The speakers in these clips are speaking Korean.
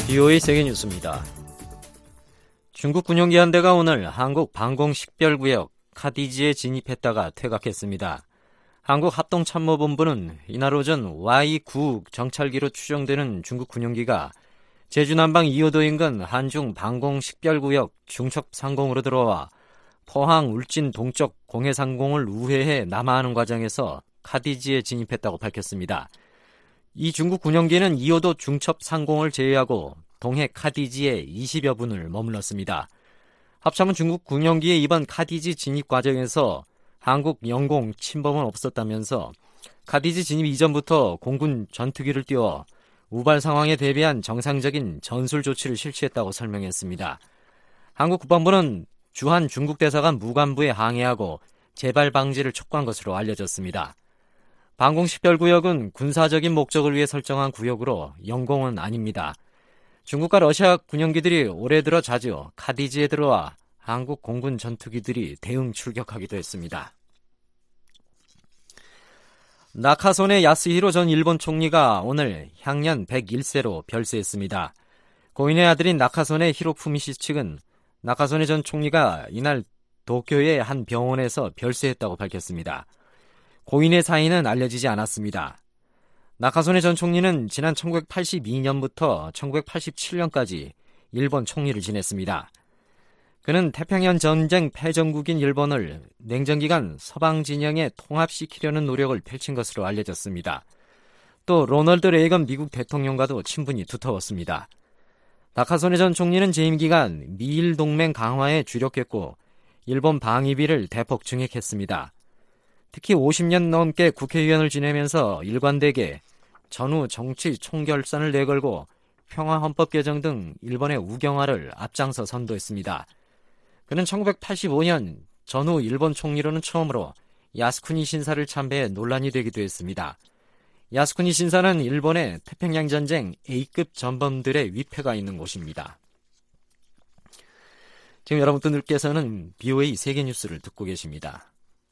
BOA 세계뉴스입니다. 중국 군용기 한 대가 오늘 한국 방공식별구역 카디지에 진입했다가 퇴각했습니다. 한국합동참모본부는 이날 오전 Y9 정찰기로 추정되는 중국 군용기가 제주 남방 2호도 인근 한중 방공식별구역 중첩상공으로 들어와 포항 울진 동쪽 공해상공을 우회해 남하하는 과정에서 카디지에 진입했다고 밝혔습니다. 이 중국 군용기는 2호도 중첩상공을 제외하고 동해 카디지에 20여 분을 머물렀습니다. 합참은 중국 군용기의 이번 카디지 진입 과정에서 한국 영공 침범은 없었다면서 카디지 진입 이전부터 공군 전투기를 띄워 우발 상황에 대비한 정상적인 전술 조치를 실시했다고 설명했습니다. 한국 국방부는 주한 중국 대사관 무관부에 항의하고 재발 방지를 촉구한 것으로 알려졌습니다. 방공식별구역은 군사적인 목적을 위해 설정한 구역으로 영공은 아닙니다. 중국과 러시아 군용기들이 올해 들어 자주 카디지에 들어와 한국 공군 전투기들이 대응 출격하기도 했습니다. 나카소네 야스히로 전 일본 총리가 오늘 향년 101세로 별세했습니다. 고인의 아들인 나카소네 히로푸미시 측은 나카소네 전 총리가 이날 도쿄의 한 병원에서 별세했다고 밝혔습니다. 고인의 사인은 알려지지 않았습니다. 나카소네 전 총리는 지난 1982년부터 1987년까지 일본 총리를 지냈습니다. 그는 태평양 전쟁 패전국인 일본을 냉전기간 서방 진영에 통합시키려는 노력을 펼친 것으로 알려졌습니다. 또 로널드 레이건 미국 대통령과도 친분이 두터웠습니다. 나카소네 전 총리는 재임 기간 미일 동맹 강화에 주력했고 일본 방위비를 대폭 증액했습니다. 특히 50년 넘게 국회의원을 지내면서 일관되게 전후 정치 총결산을 내걸고 평화헌법 개정 등 일본의 우경화를 앞장서 선도했습니다. 그는 1985년 전후 일본 총리로는 처음으로 야스쿠니 신사를 참배해 논란이 되기도 했습니다. 야스쿠니 신사는 일본의 태평양 전쟁 A급 전범들의 위패가 있는 곳입니다. 지금 여러분들께서는 BOA 세계뉴스를 듣고 계십니다.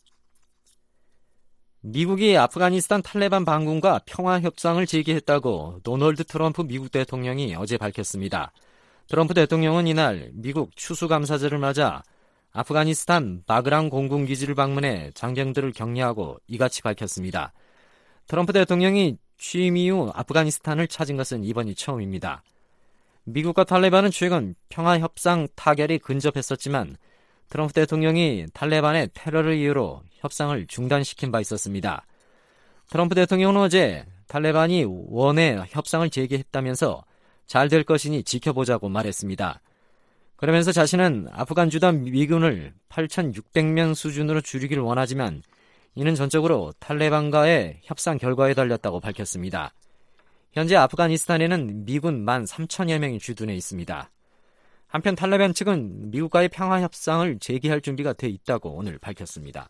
미국이 아프가니스탄 탈레반 반군과 평화협상을 재개했다고 도널드 트럼프 미국 대통령이 어제 밝혔습니다. 트럼프 대통령은 이날 미국 추수감사절을 맞아 아프가니스탄 바그랑 공군기지를 방문해 장병들을 격려하고 이같이 밝혔습니다. 트럼프 대통령이 취임 이후 아프가니스탄을 찾은 것은 이번이 처음입니다. 미국과 탈레반은 최근 평화협상 타결이 근접했었지만 트럼프 대통령이 탈레반의 테러를 이유로 협상을 중단시킨 바 있었습니다. 트럼프 대통령은 어제 탈레반이 원해 협상을 재개했다면서 잘 될 것이니 지켜보자고 말했습니다. 그러면서 자신은 아프간 주단 미군을 8,600명 수준으로 줄이길 원하지만 이는 전적으로 탈레반과의 협상 결과에 달렸다고 밝혔습니다. 현재 아프가니스탄에는 미군 13,000여 명이 주둔해 있습니다. 한편 탈레반 측은 미국과의 평화협상을 재개할 준비가 돼 있다고 오늘 밝혔습니다.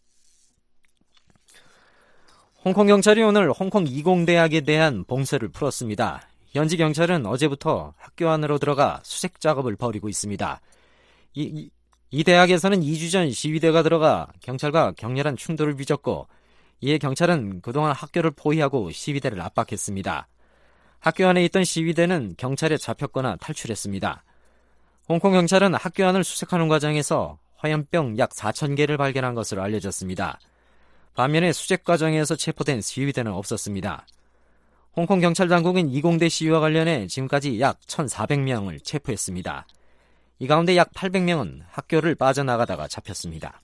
홍콩 경찰이 오늘 홍콩 이공대학에 대한 봉쇄를 풀었습니다. 현지 경찰은 어제부터 학교 안으로 들어가 수색 작업을 벌이고 있습니다. 이 대학에서는 2주 전 시위대가 들어가 경찰과 격렬한 충돌을 빚었고 이에 경찰은 그동안 학교를 포위하고 시위대를 압박했습니다. 학교 안에 있던 시위대는 경찰에 잡혔거나 탈출했습니다. 홍콩 경찰은 학교 안을 수색하는 과정에서 화염병 약 4,000개를 발견한 것으로 알려졌습니다. 반면에 수색 과정에서 체포된 시위대는 없었습니다. 홍콩 경찰 당국은 이공대 시위와 관련해 지금까지 약 1,400명을 체포했습니다. 이 가운데 약 800명은 학교를 빠져나가다가 잡혔습니다.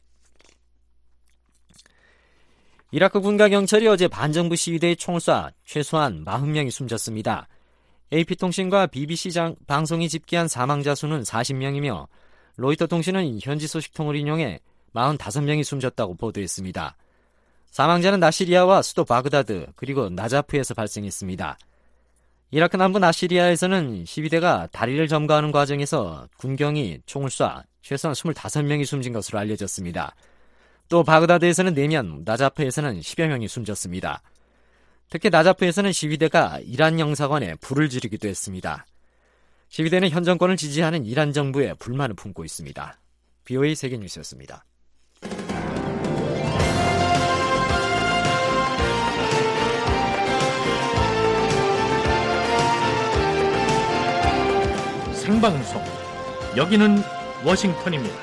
이라크 군과 경찰이 어제 반정부 시위대에 총을 쏴 최소한 40명이 숨졌습니다. AP통신과 BBC 방송이 집계한 사망자 수는 40명이며 로이터 통신은 현지 소식통을 인용해 45명이 숨졌다고 보도했습니다. 사망자는 나시리아와 수도 바그다드 그리고 나자프에서 발생했습니다. 이라크 남부 나시리아에서는 시위대가 다리를 점거하는 과정에서 군경이 총을 쏴 최소한 25명이 숨진 것으로 알려졌습니다. 또 바그다드에서는 4명, 나자프에서는 10여 명이 숨졌습니다. 특히 나자프에서는 시위대가 이란 영사관에 불을 지르기도 했습니다. 시위대는 현 정권을 지지하는 이란 정부에 불만을 품고 있습니다. BOA 세계뉴스였습니다. 생방송, 여기는 워싱턴입니다.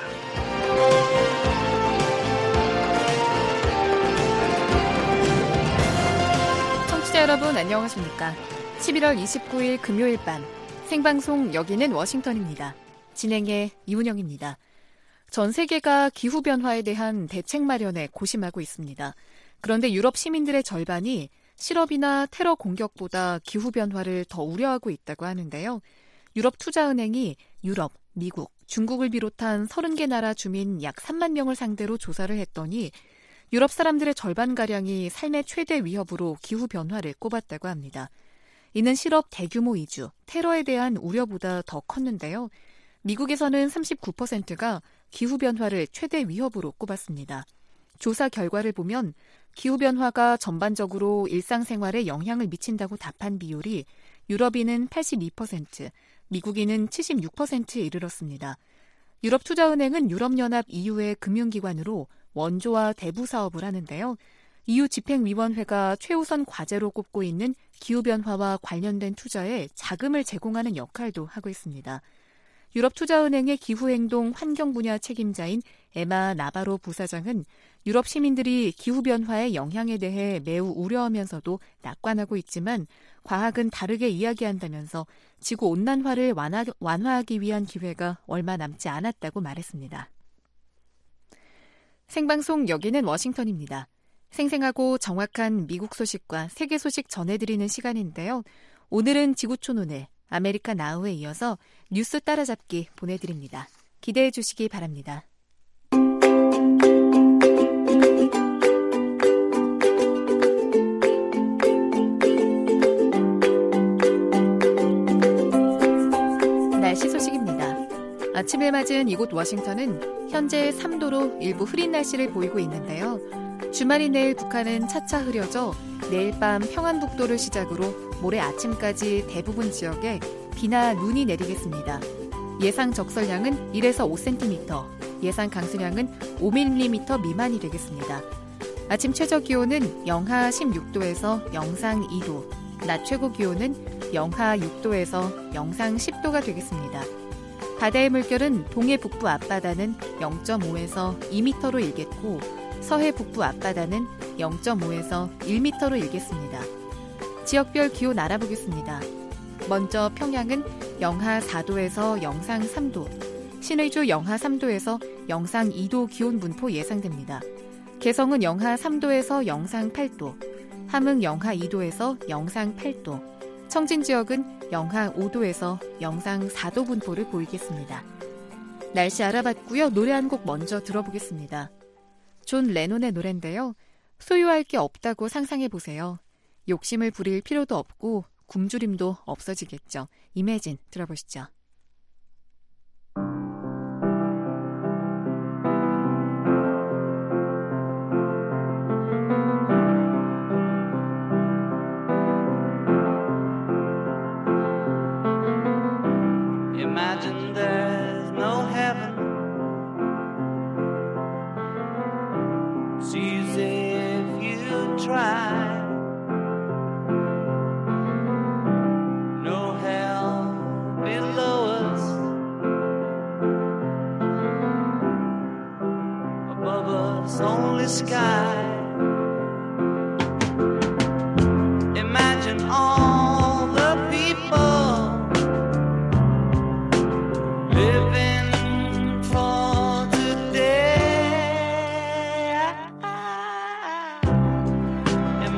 청취자 여러분 안녕하십니까? 11월 29일 금요일 밤 생방송 여기는 워싱턴입니다. 진행의 이훈영입니다. 전 세계가 기후변화에 대한 대책 마련에 고심하고 있습니다. 그런데 유럽 시민들의 절반이 실업이나 테러 공격보다 기후변화를 더 우려하고 있다고 하는데요. 유럽투자은행이 유럽, 미국, 중국을 비롯한 30개 나라 주민 약 3만 명을 상대로 조사를 했더니 유럽 사람들의 절반가량이 삶의 최대 위협으로 기후변화를 꼽았다고 합니다. 이는 실업 대규모 이주, 테러에 대한 우려보다 더 컸는데요. 미국에서는 39%가 기후변화를 최대 위협으로 꼽았습니다. 조사 결과를 보면 기후변화가 전반적으로 일상생활에 영향을 미친다고 답한 비율이 유럽인은 82%, 미국인은 76%에 이르렀습니다. 유럽투자은행은 유럽연합 EU의 금융기관으로 원조와 대부 사업을 하는데요. EU 집행위원회가 최우선 과제로 꼽고 있는 기후변화와 관련된 투자에 자금을 제공하는 역할도 하고 있습니다. 유럽투자은행의 기후행동 환경 분야 책임자인 에마 나바로 부사장은 유럽 시민들이 기후변화의 영향에 대해 매우 우려하면서도 낙관하고 있지만 과학은 다르게 이야기한다면서 지구온난화를 완화하기 위한 기회가 얼마 남지 않았다고 말했습니다. 생방송 여기는 워싱턴입니다. 생생하고 정확한 미국 소식과 세계 소식 전해드리는 시간인데요. 오늘은 지구촌 오늘 아메리카 나우에 이어서 뉴스 따라잡기 보내드립니다. 기대해 주시기 바랍니다. 날씨 소식입니다. 아침을 맞은 이곳 워싱턴은 현재 3도로 일부 흐린 날씨를 보이고 있는데요. 주말인 내일 북한은 차차 흐려져 내일 밤 평안북도를 시작으로 모레 아침까지 대부분 지역에 비나 눈이 내리겠습니다. 예상 적설량은 1에서 5cm, 예상 강수량은 5mm 미만이 되겠습니다. 아침 최저 기온은 영하 16도에서 영상 2도, 낮 최고 기온은 영하 6도에서 영상 10도가 되겠습니다. 바다의 물결은 동해 북부 앞바다는 0.5에서 2m로 일겠고 서해 북부 앞바다는 0.5에서 1m로 일겠습니다. 지역별 기온 알아보겠습니다. 먼저 평양은 영하 4도에서 영상 3도, 신의주 영하 3도에서 영상 2도 기온 분포 예상됩니다. 개성은 영하 3도에서 영상 8도, 함흥 영하 2도에서 영상 8도, 청진 지역은 영하 5도에서 영상 4도 분포를 보이겠습니다. 날씨 알아봤고요. 노래 한 곡 먼저 들어보겠습니다. 존 레논의 노래인데요. 소유할 게 없다고 상상해보세요. 욕심을 부릴 필요도 없고 굶주림도 없어지겠죠. 이매진 들어보시죠. Imagine there's no heaven. It's easy if you try. No hell below us. Above us only sky. Imagine all the people living for today.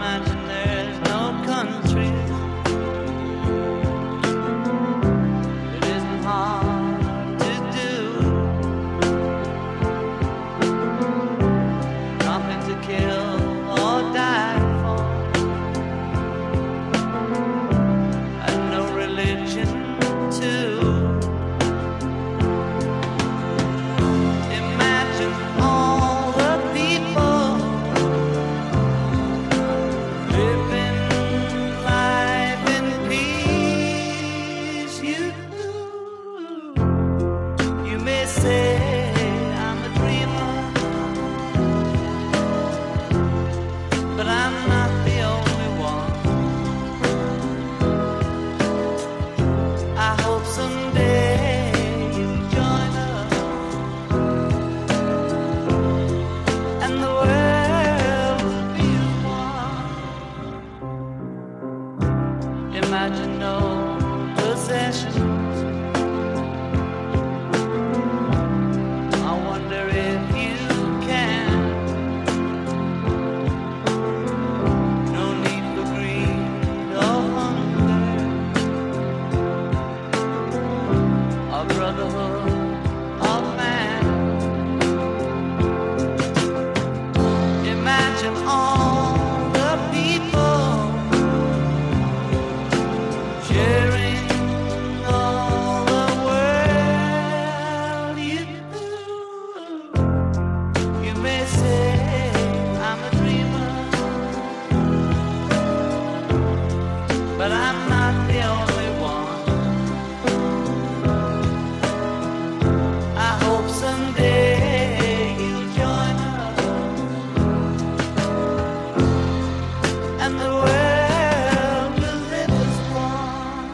Imagine all the people sharing all the world. You may say I'm a dreamer, but I'm not the only one. I hope someday you'll join us, and the world will live as one.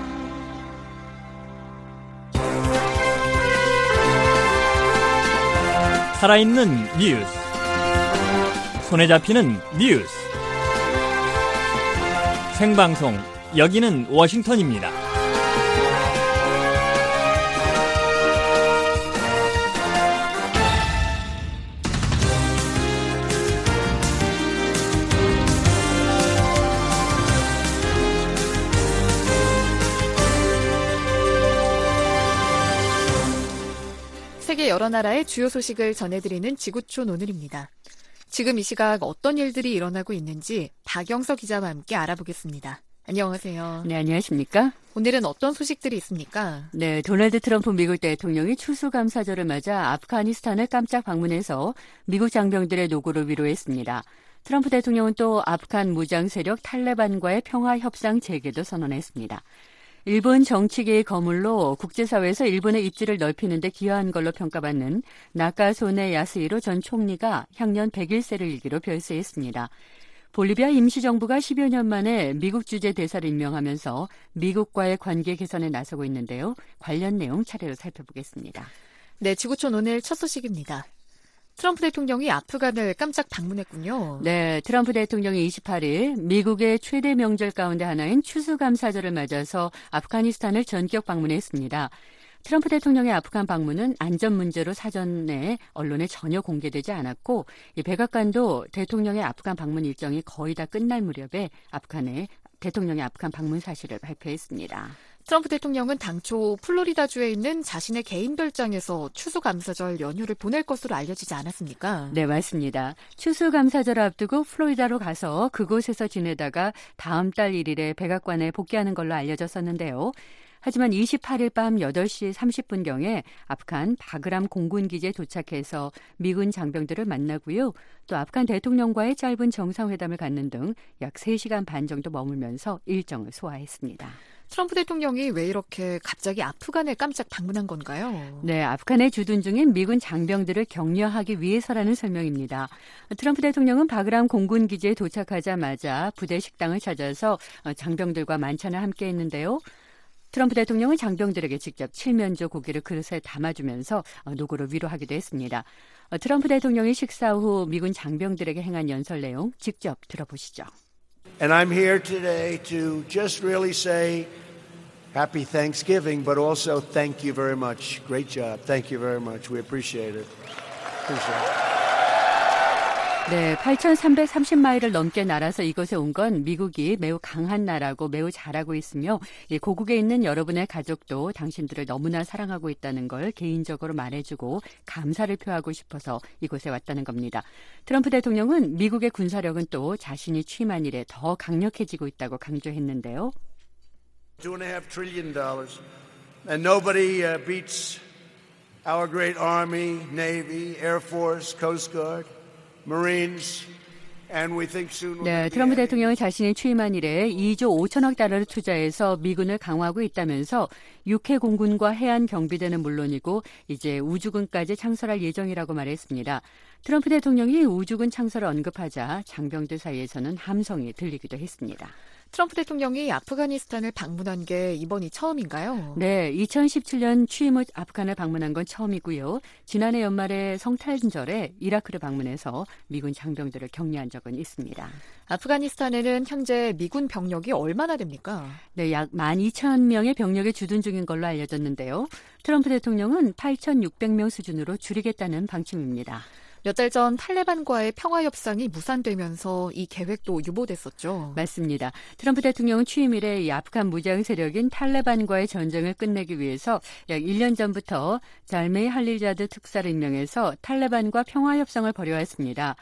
살아있는 뉴스, 손에 잡히는 뉴스, 생방송, 여기는 워싱턴입니다. 세계 여러 나라의 주요 소식을 전해드리는 지구촌 오늘입니다. 지금 이 시각 어떤 일들이 일어나고 있는지 박영서 기자와 함께 알아보겠습니다. 안녕하세요. 네, 안녕하십니까? 오늘은 어떤 소식들이 있습니까? 네, 도널드 트럼프 미국 대통령이 추수감사절을 맞아 아프가니스탄을 깜짝 방문해서 미국 장병들의 노고를 위로했습니다. 트럼프 대통령은 또 아프간 무장 세력 탈레반과의 평화 협상 재개도 선언했습니다. 일본 정치계의 거물로 국제사회에서 일본의 입지를 넓히는 데 기여한 걸로 평가받는 나카소네 야스히로 전 총리가 향년 101세를 일기로 별세했습니다. 볼리비아 임시정부가 10여 년 만에 미국 주재 대사를 임명하면서 미국과의 관계 개선에 나서고 있는데요. 관련 내용 차례로 살펴보겠습니다. 네, 지구촌 오늘 첫 소식입니다. 트럼프 대통령이 아프간을 깜짝 방문했군요. 네, 트럼프 대통령이 28일 미국의 최대 명절 가운데 하나인 추수감사절을 맞아서 아프가니스탄을 전격 방문했습니다. 트럼프 대통령의 아프간 방문은 안전 문제로 사전에 언론에 전혀 공개되지 않았고 이 백악관도 대통령의 아프간 방문 일정이 거의 다 끝날 무렵에 대통령의 아프간 방문 사실을 발표했습니다. 트럼프 대통령은 당초 플로리다주에 있는 자신의 개인 별장에서 추수감사절 연휴를 보낼 것으로 알려지지 않았습니까? 네, 맞습니다. 추수감사절을 앞두고 플로리다로 가서 그곳에서 지내다가 다음 달 1일에 백악관에 복귀하는 걸로 알려졌었는데요. 하지만 28일 밤 8시 30분경에 아프간 바그람 공군기지에 도착해서 미군 장병들을 만나고요. 또 아프간 대통령과의 짧은 정상회담을 갖는 등 약 3시간 반 정도 머물면서 일정을 소화했습니다. 트럼프 대통령이 왜 이렇게 갑자기 아프간에 깜짝 방문한 건가요? 네, 아프간에 주둔 중인 미군 장병들을 격려하기 위해서라는 설명입니다. 트럼프 대통령은 바그람 공군기지에 도착하자마자 부대 식당을 찾아서 장병들과 만찬을 함께 했는데요. 트럼프 대통령은 장병들에게 직접 칠면조 고기를 그릇에 담아주면서 노고를 위로하기도 했습니다. 트럼프 대통령이 식사 후 미군 장병들에게 행한 연설 내용 직접 들어보시죠. And I'm here today to just really say happy Thanksgiving, but also thank you very much. Great job. Thank you very much. We appreciate it. 네, 8,330마일을 넘게 날아서 이곳에 온 건 미국이 매우 강한 나라고 매우 잘하고 있으며 고국에 있는 여러분의 가족도 당신들을 너무나 사랑하고 있다는 걸 개인적으로 말해주고 감사를 표하고 싶어서 이곳에 왔다는 겁니다. 트럼프 대통령은 미국의 군사력은 또 자신이 취임한 이래 더 강력해지고 있다고 강조했는데요. $2.5 trillion. And nobody beats our great Army, Navy, Air Force, Coast Guard. 네, 트럼프 대통령은 자신이 취임한 이래 2조 5천억 달러를 투자해서 미군을 강화하고 있다면서 육해 공군과 해안 경비대는 물론이고 이제 우주군까지 창설할 예정이라고 말했습니다. 트럼프 대통령이 우주군 창설을 언급하자 장병들 사이에서는 함성이 들리기도 했습니다. 트럼프 대통령이 아프가니스탄을 방문한 게 이번이 처음인가요? 네, 2017년 취임 후 아프간을 방문한 건 처음이고요. 지난해 연말에 성탄절에 이라크를 방문해서 미군 장병들을 격려한 적은 있습니다. 아프가니스탄에는 현재 미군 병력이 얼마나 됩니까? 네, 약 12,000명의 병력이 주둔 중인 걸로 알려졌는데요. 트럼프 대통령은 8,600명 수준으로 줄이겠다는 방침입니다. 몇 달 전 탈레반과의 평화 협상이 무산되면서 이 계획도 유보됐었죠. 맞습니다. 트럼프 대통령은 취임 이래 이 아프간 무장 세력인 탈레반과의 전쟁을 끝내기 위해서 약 1년 전부터 잘메이 할리자드 특사를 임명해서 탈레반과 평화 협상을 벌여왔습니다.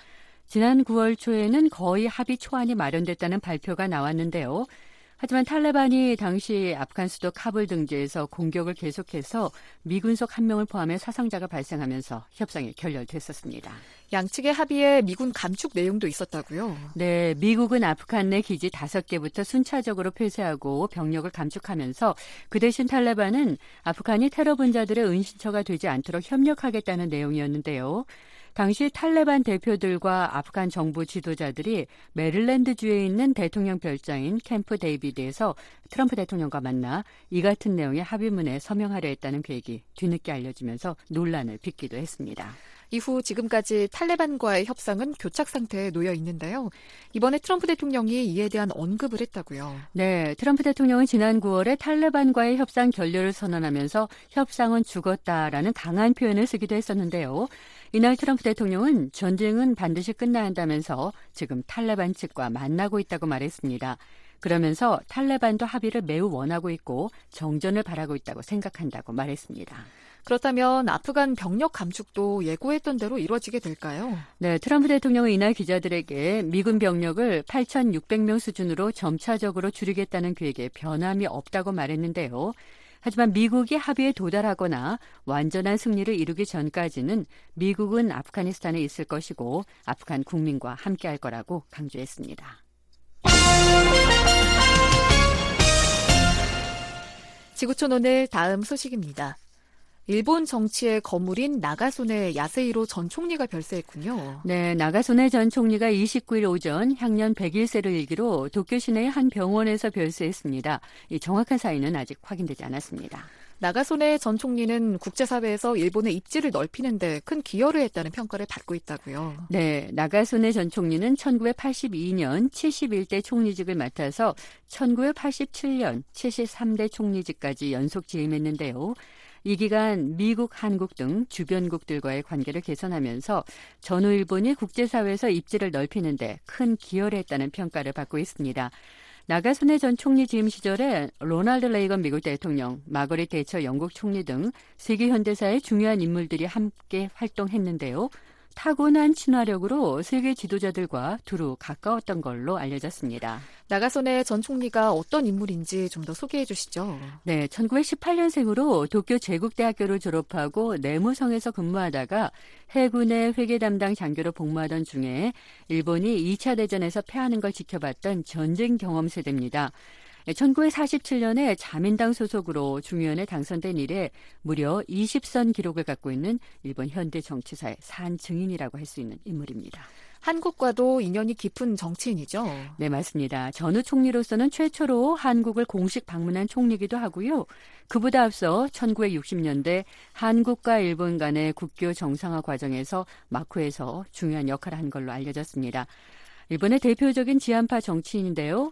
지난 9월 초에는 거의 합의 초안이 마련됐다는 발표가 나왔는데요. 하지만 탈레반이 당시 아프간 수도 카불 등지에서 공격을 계속해서 미군속 1명을 포함해 사상자가 발생하면서 협상이 결렬됐었습니다. 양측의 합의에 미군 감축 내용도 있었다고요? 네, 미국은 아프간 내 기지 5개부터 순차적으로 폐쇄하고 병력을 감축하면서 그 대신 탈레반은 아프간이 테러 분자들의 은신처가 되지 않도록 협력하겠다는 내용이었는데요. 당시 탈레반 대표들과 아프간 정부 지도자들이 메릴랜드주에 있는 대통령 별장인 캠프 데이비드에서 트럼프 대통령과 만나 이 같은 내용의 합의문에 서명하려 했다는 계획이 뒤늦게 알려지면서 논란을 빚기도 했습니다. 이후 지금까지 탈레반과의 협상은 교착 상태에 놓여 있는데요. 이번에 트럼프 대통령이 이에 대한 언급을 했다고요. 네, 트럼프 대통령은 지난 9월에 탈레반과의 협상 결렬을 선언하면서 협상은 죽었다라는 강한 표현을 쓰기도 했었는데요. 이날 트럼프 대통령은 전쟁은 반드시 끝나야 한다면서 지금 탈레반 측과 만나고 있다고 말했습니다. 그러면서 탈레반도 합의를 매우 원하고 있고 정전을 바라고 있다고 생각한다고 말했습니다. 그렇다면 아프간 병력 감축도 예고했던 대로 이루어지게 될까요? 네, 트럼프 대통령은 이날 기자들에게 미군 병력을 8,600명 수준으로 점차적으로 줄이겠다는 계획에 변함이 없다고 말했는데요. 하지만 미국이 합의에 도달하거나 완전한 승리를 이루기 전까지는 미국은 아프가니스탄에 있을 것이고 아프간 국민과 함께할 거라고 강조했습니다. 지구촌 오늘 다음 소식입니다. 일본 정치의 거물인 나가소네 야스히로 전 총리가 별세했군요. 네, 나가소네 전 총리가 29일 오전 향년 101세를 일기로 도쿄 시내의 한 병원에서 별세했습니다. 이 정확한 사인은 아직 확인되지 않았습니다. 나가소네 전 총리는 국제사회에서 일본의 입지를 넓히는 데 큰 기여를 했다는 평가를 받고 있다고요. 네, 나가소네 전 총리는 1982년 71대 총리직을 맡아서 1987년 73대 총리직까지 연속 재임했는데요. 이 기간 미국, 한국 등 주변국들과의 관계를 개선하면서 전후 일본이 국제사회에서 입지를 넓히는 데 큰 기여를 했다는 평가를 받고 있습니다. 나가소네 전 총리 재임 시절에 로널드 레이건 미국 대통령, 마거릿 대처 영국 총리 등 세계 현대사의 중요한 인물들이 함께 활동했는데요. 타고난 친화력으로 세계 지도자들과 두루 가까웠던 걸로 알려졌습니다. 나가소네 전 총리가 어떤 인물인지 좀 더 소개해 주시죠. 네, 1918년생으로 도쿄 제국대학교를 졸업하고 내무성에서 근무하다가 해군의 회계 담당 장교로 복무하던 중에 일본이 2차 대전에서 패하는 걸 지켜봤던 전쟁 경험 세대입니다. 1947년에 자민당 소속으로 중의원에 당선된 이래 무려 20선 기록을 갖고 있는 일본 현대 정치사의 산 증인이라고 할 수 있는 인물입니다. 한국과도 인연이 깊은 정치인이죠? 네, 맞습니다. 전후 총리로서는 최초로 한국을 공식 방문한 총리이기도 하고요. 그보다 앞서 1960년대 한국과 일본 간의 국교 정상화 과정에서 막후에서 중요한 역할을 한 걸로 알려졌습니다. 일본의 대표적인 지한파 정치인인데요.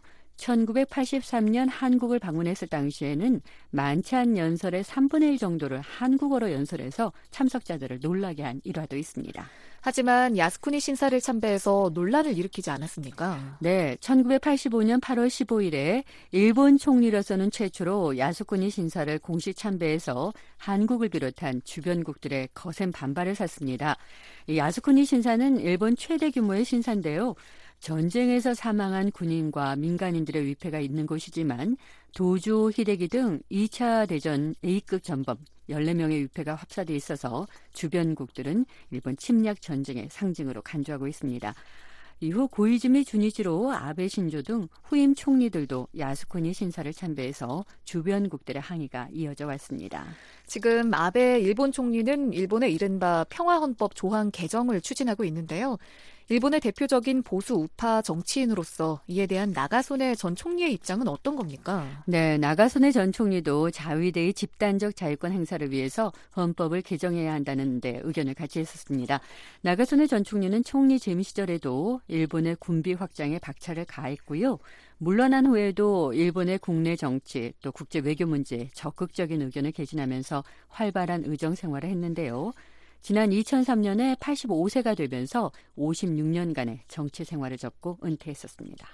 1983년 한국을 방문했을 당시에는 만찬 연설의 3분의 1 정도를 한국어로 연설해서 참석자들을 놀라게 한 일화도 있습니다. 하지만 야스쿠니 신사를 참배해서 논란을 일으키지 않았습니까? 네, 1985년 8월 15일에 일본 총리로서는 최초로 야스쿠니 신사를 공식 참배해서 한국을 비롯한 주변국들의 거센 반발을 샀습니다. 이 야스쿠니 신사는 일본 최대 규모의 신사인데요. 전쟁에서 사망한 군인과 민간인들의 위패가 있는 곳이지만 도조 히데기 등 2차 대전 A급 전범 14명의 위패가 합사돼 있어서 주변국들은 일본 침략 전쟁의 상징으로 간주하고 있습니다. 이후 고이즈미 주니치로 아베 신조 등 후임 총리들도 야스쿠니 신사를 참배해서 주변국들의 항의가 이어져 왔습니다. 지금 아베 일본 총리는 일본의 이른바 평화헌법 조항 개정을 추진하고 있는데요. 일본의 대표적인 보수 우파 정치인으로서 이에 대한 나가소네 전 총리의 입장은 어떤 겁니까? 네, 나가소네 전 총리도 자위대의 집단적 자유권 행사를 위해서 헌법을 개정해야 한다는 데 의견을 같이 했었습니다. 나가소네 전 총리는 총리 재임 시절에도 일본의 군비 확장에 박차를 가했고요. 물러난 후에도 일본의 국내 정치 또 국제 외교 문제에 적극적인 의견을 개진하면서 활발한 의정 생활을 했는데요. 지난 2003년에 85세가 되면서 56년간의 정치 생활을 접고 은퇴했었습니다.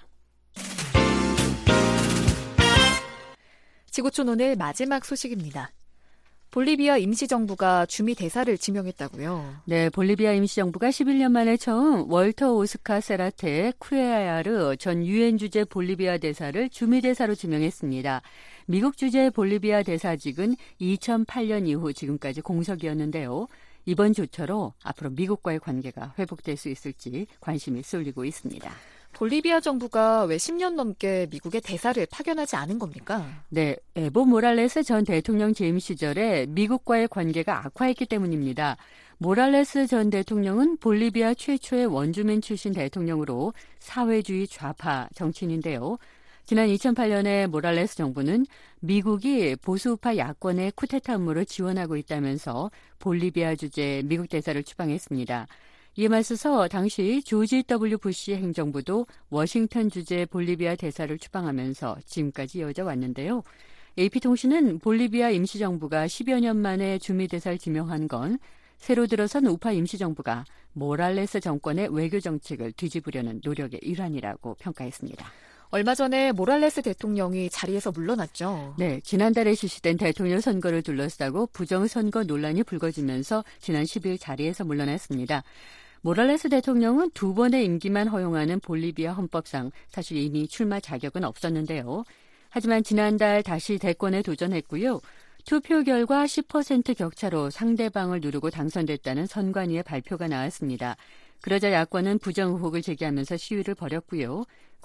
지구촌 오늘 마지막 소식입니다. 볼리비아 임시정부가 주미 대사를 지명했다고요? 네, 볼리비아 임시정부가 11년 만에 처음 월터 오스카 세라테 쿠에야르 전 유엔 주재 볼리비아 대사를 주미 대사로 지명했습니다. 미국 주재 볼리비아 대사직은 2008년 이후 지금까지 공석이었는데요. 이번 조처로 앞으로 미국과의 관계가 회복될 수 있을지 관심이 쏠리고 있습니다. 볼리비아 정부가 왜 10년 넘게 미국에 대사를 파견하지 않은 겁니까? 네, 에보 모랄레스 전 대통령 재임 시절에 미국과의 관계가 악화했기 때문입니다. 모랄레스 전 대통령은 볼리비아 최초의 원주민 출신 대통령으로 사회주의 좌파 정치인인데요. 지난 2008년에 모랄레스 정부는 미국이 보수우파 야권의 쿠데타 음모를 지원하고 있다면서 볼리비아 주재 미국 대사를 추방했습니다. 이에 맞서서 당시 조지 W. 부시 행정부도 워싱턴 주재 볼리비아 대사를 추방하면서 지금까지 이어져 왔는데요. AP통신은 볼리비아 임시정부가 10여 년 만에 주미 대사를 지명한 건 새로 들어선 우파 임시정부가 모랄레스 정권의 외교 정책을 뒤집으려는 노력의 일환이라고 평가했습니다. 얼마 전에 모랄레스 대통령이 자리에서 물러났죠. 네, 지난달에 실시된 대통령 선거를 둘러싸고 부정선거 논란이 불거지면서 지난 10일 자리에서 물러났습니다. 모랄레스 대통령은 2번의 임기만 허용하는 볼리비아 헌법상 사실 이미 출마 자격은 없었는데요. 하지만 지난달 다시 대권에 도전했고요. 투표 결과 10% 격차로 상대방을 누르고 당선됐다는 선관위의 발표가 나왔습니다. 그러자 야권은 부정 의혹을 제기하면서 시위를 벌였고요.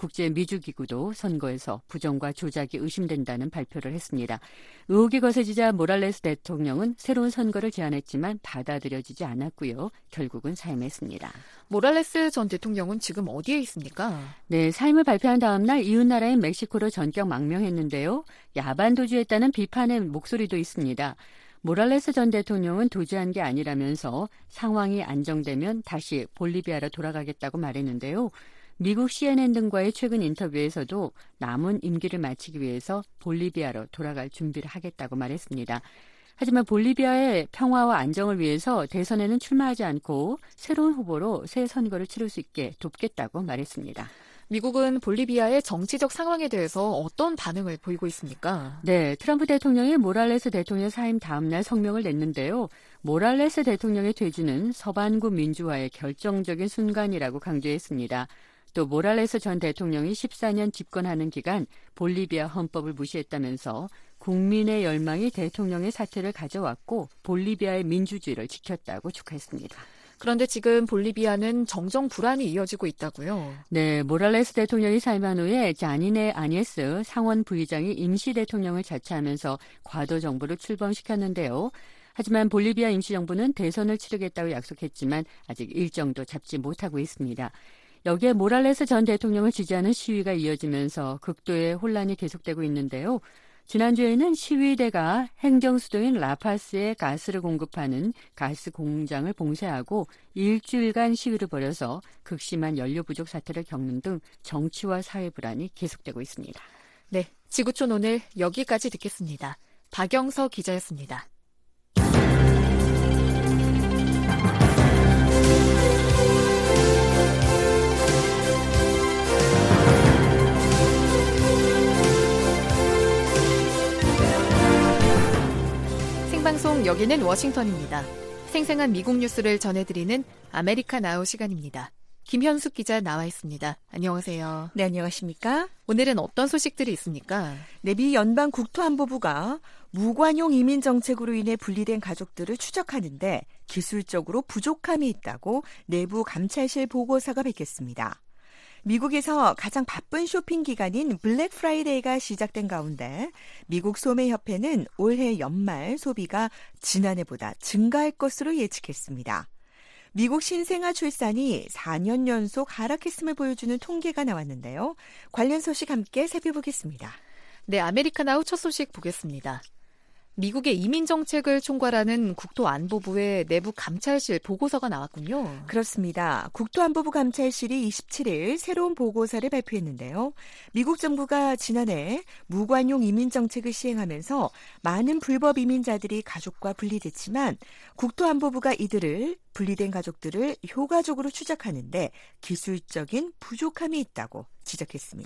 국제미주기구도 선거에서 부정과 조작이 의심된다는 발표를 했습니다. 의혹이 거세지자 모랄레스 대통령은 새로운 선거를 제안했지만 받아들여지지 않았고요. 결국은 사임했습니다. 모랄레스 전 대통령은 지금 어디에 있습니까? 네, 사임을 발표한 다음 날 이웃나라인 멕시코로 전격 망명했는데요. 야반 도주했다는 비판의 목소리도 있습니다. 모랄레스 전 대통령은 도주한 게 아니라면서 상황이 안정되면 다시 볼리비아로 돌아가겠다고 말했는데요. 미국 CNN 등과의 최근 인터뷰에서도 남은 임기를 마치기 위해서 볼리비아로 돌아갈 준비를 하겠다고 말했습니다. 하지만 볼리비아의 평화와 안정을 위해서 대선에는 출마하지 않고 새로운 후보로 새 선거를 치를 수 있게 돕겠다고 말했습니다. 미국은 볼리비아의 정치적 상황에 대해서 어떤 반응을 보이고 있습니까? 네, 트럼프 대통령이 모랄레스 대통령 사임 다음 날 성명을 냈는데요. 모랄레스 대통령의 퇴진은 서반구 민주화의 결정적인 순간이라고 강조했습니다. 또 모랄레스 전 대통령이 14년 집권하는 기간 볼리비아 헌법을 무시했다면서 국민의 열망이 대통령의 사퇴를 가져왔고 볼리비아의 민주주의를 지켰다고 축하했습니다. 그런데 지금 볼리비아는 정정 불안이 이어지고 있다고요? 네, 모랄레스 대통령이 사임한 후에 자니네 아니에스 상원 부의장이 임시 대통령을 자처하면서 과도 정부를 출범시켰는데요. 하지만 볼리비아 임시정부는 대선을 치르겠다고 약속했지만 아직 일정도 잡지 못하고 있습니다. 여기에 모랄레스 전 대통령을 지지하는 시위가 이어지면서 극도의 혼란이 계속되고 있는데요. 지난주에는 시위대가 행정수도인 라파스에 가스를 공급하는 가스 공장을 봉쇄하고 일주일간 시위를 벌여서 극심한 연료 부족 사태를 겪는 등 정치와 사회 불안이 계속되고 있습니다. 네, 지구촌 오늘 여기까지 듣겠습니다. 박영서 기자였습니다. 생방송 여기는 워싱턴입니다. 생생한 미국 뉴스를 전해드리는 아메리카 나우 시간입니다. 김현숙 기자 나와 있습니다. 안녕하세요. 네, 안녕하십니까? 오늘은 어떤 소식들이 있습니까? 네, 미 연방국토안보부가 무관용 이민 정책으로 인해 분리된 가족들을 추적하는데 기술적으로 부족함이 있다고 내부 감찰실 보고서가 밝혔습니다. 미국에서 가장 바쁜 쇼핑 기간인 블랙 프라이데이가 시작된 가운데 미국 소매협회는 올해 연말 소비가 지난해보다 증가할 것으로 예측했습니다. 미국 신생아 출산이 4년 연속 하락했음을 보여주는 통계가 나왔는데요. 관련 소식 함께 살펴보겠습니다. 네, 아메리카나우 첫 소식 보겠습니다. 미국의 이민정책을 총괄하는 국토안보부의 내부 감찰실 보고서가 나왔군요. 그렇습니다. 국토안보부 감찰실이 27일 새로운 보고서를 발표했는데요. 미국 정부가 지난해 무관용 이민정책을 시행하면서 많은 불법 이민자들이 가족과 분리됐지만 국토안보부가 이들을 분리된 가족들을 효과적으로 추적하는데 기술적인 부족함이 있다고 지적했습니다.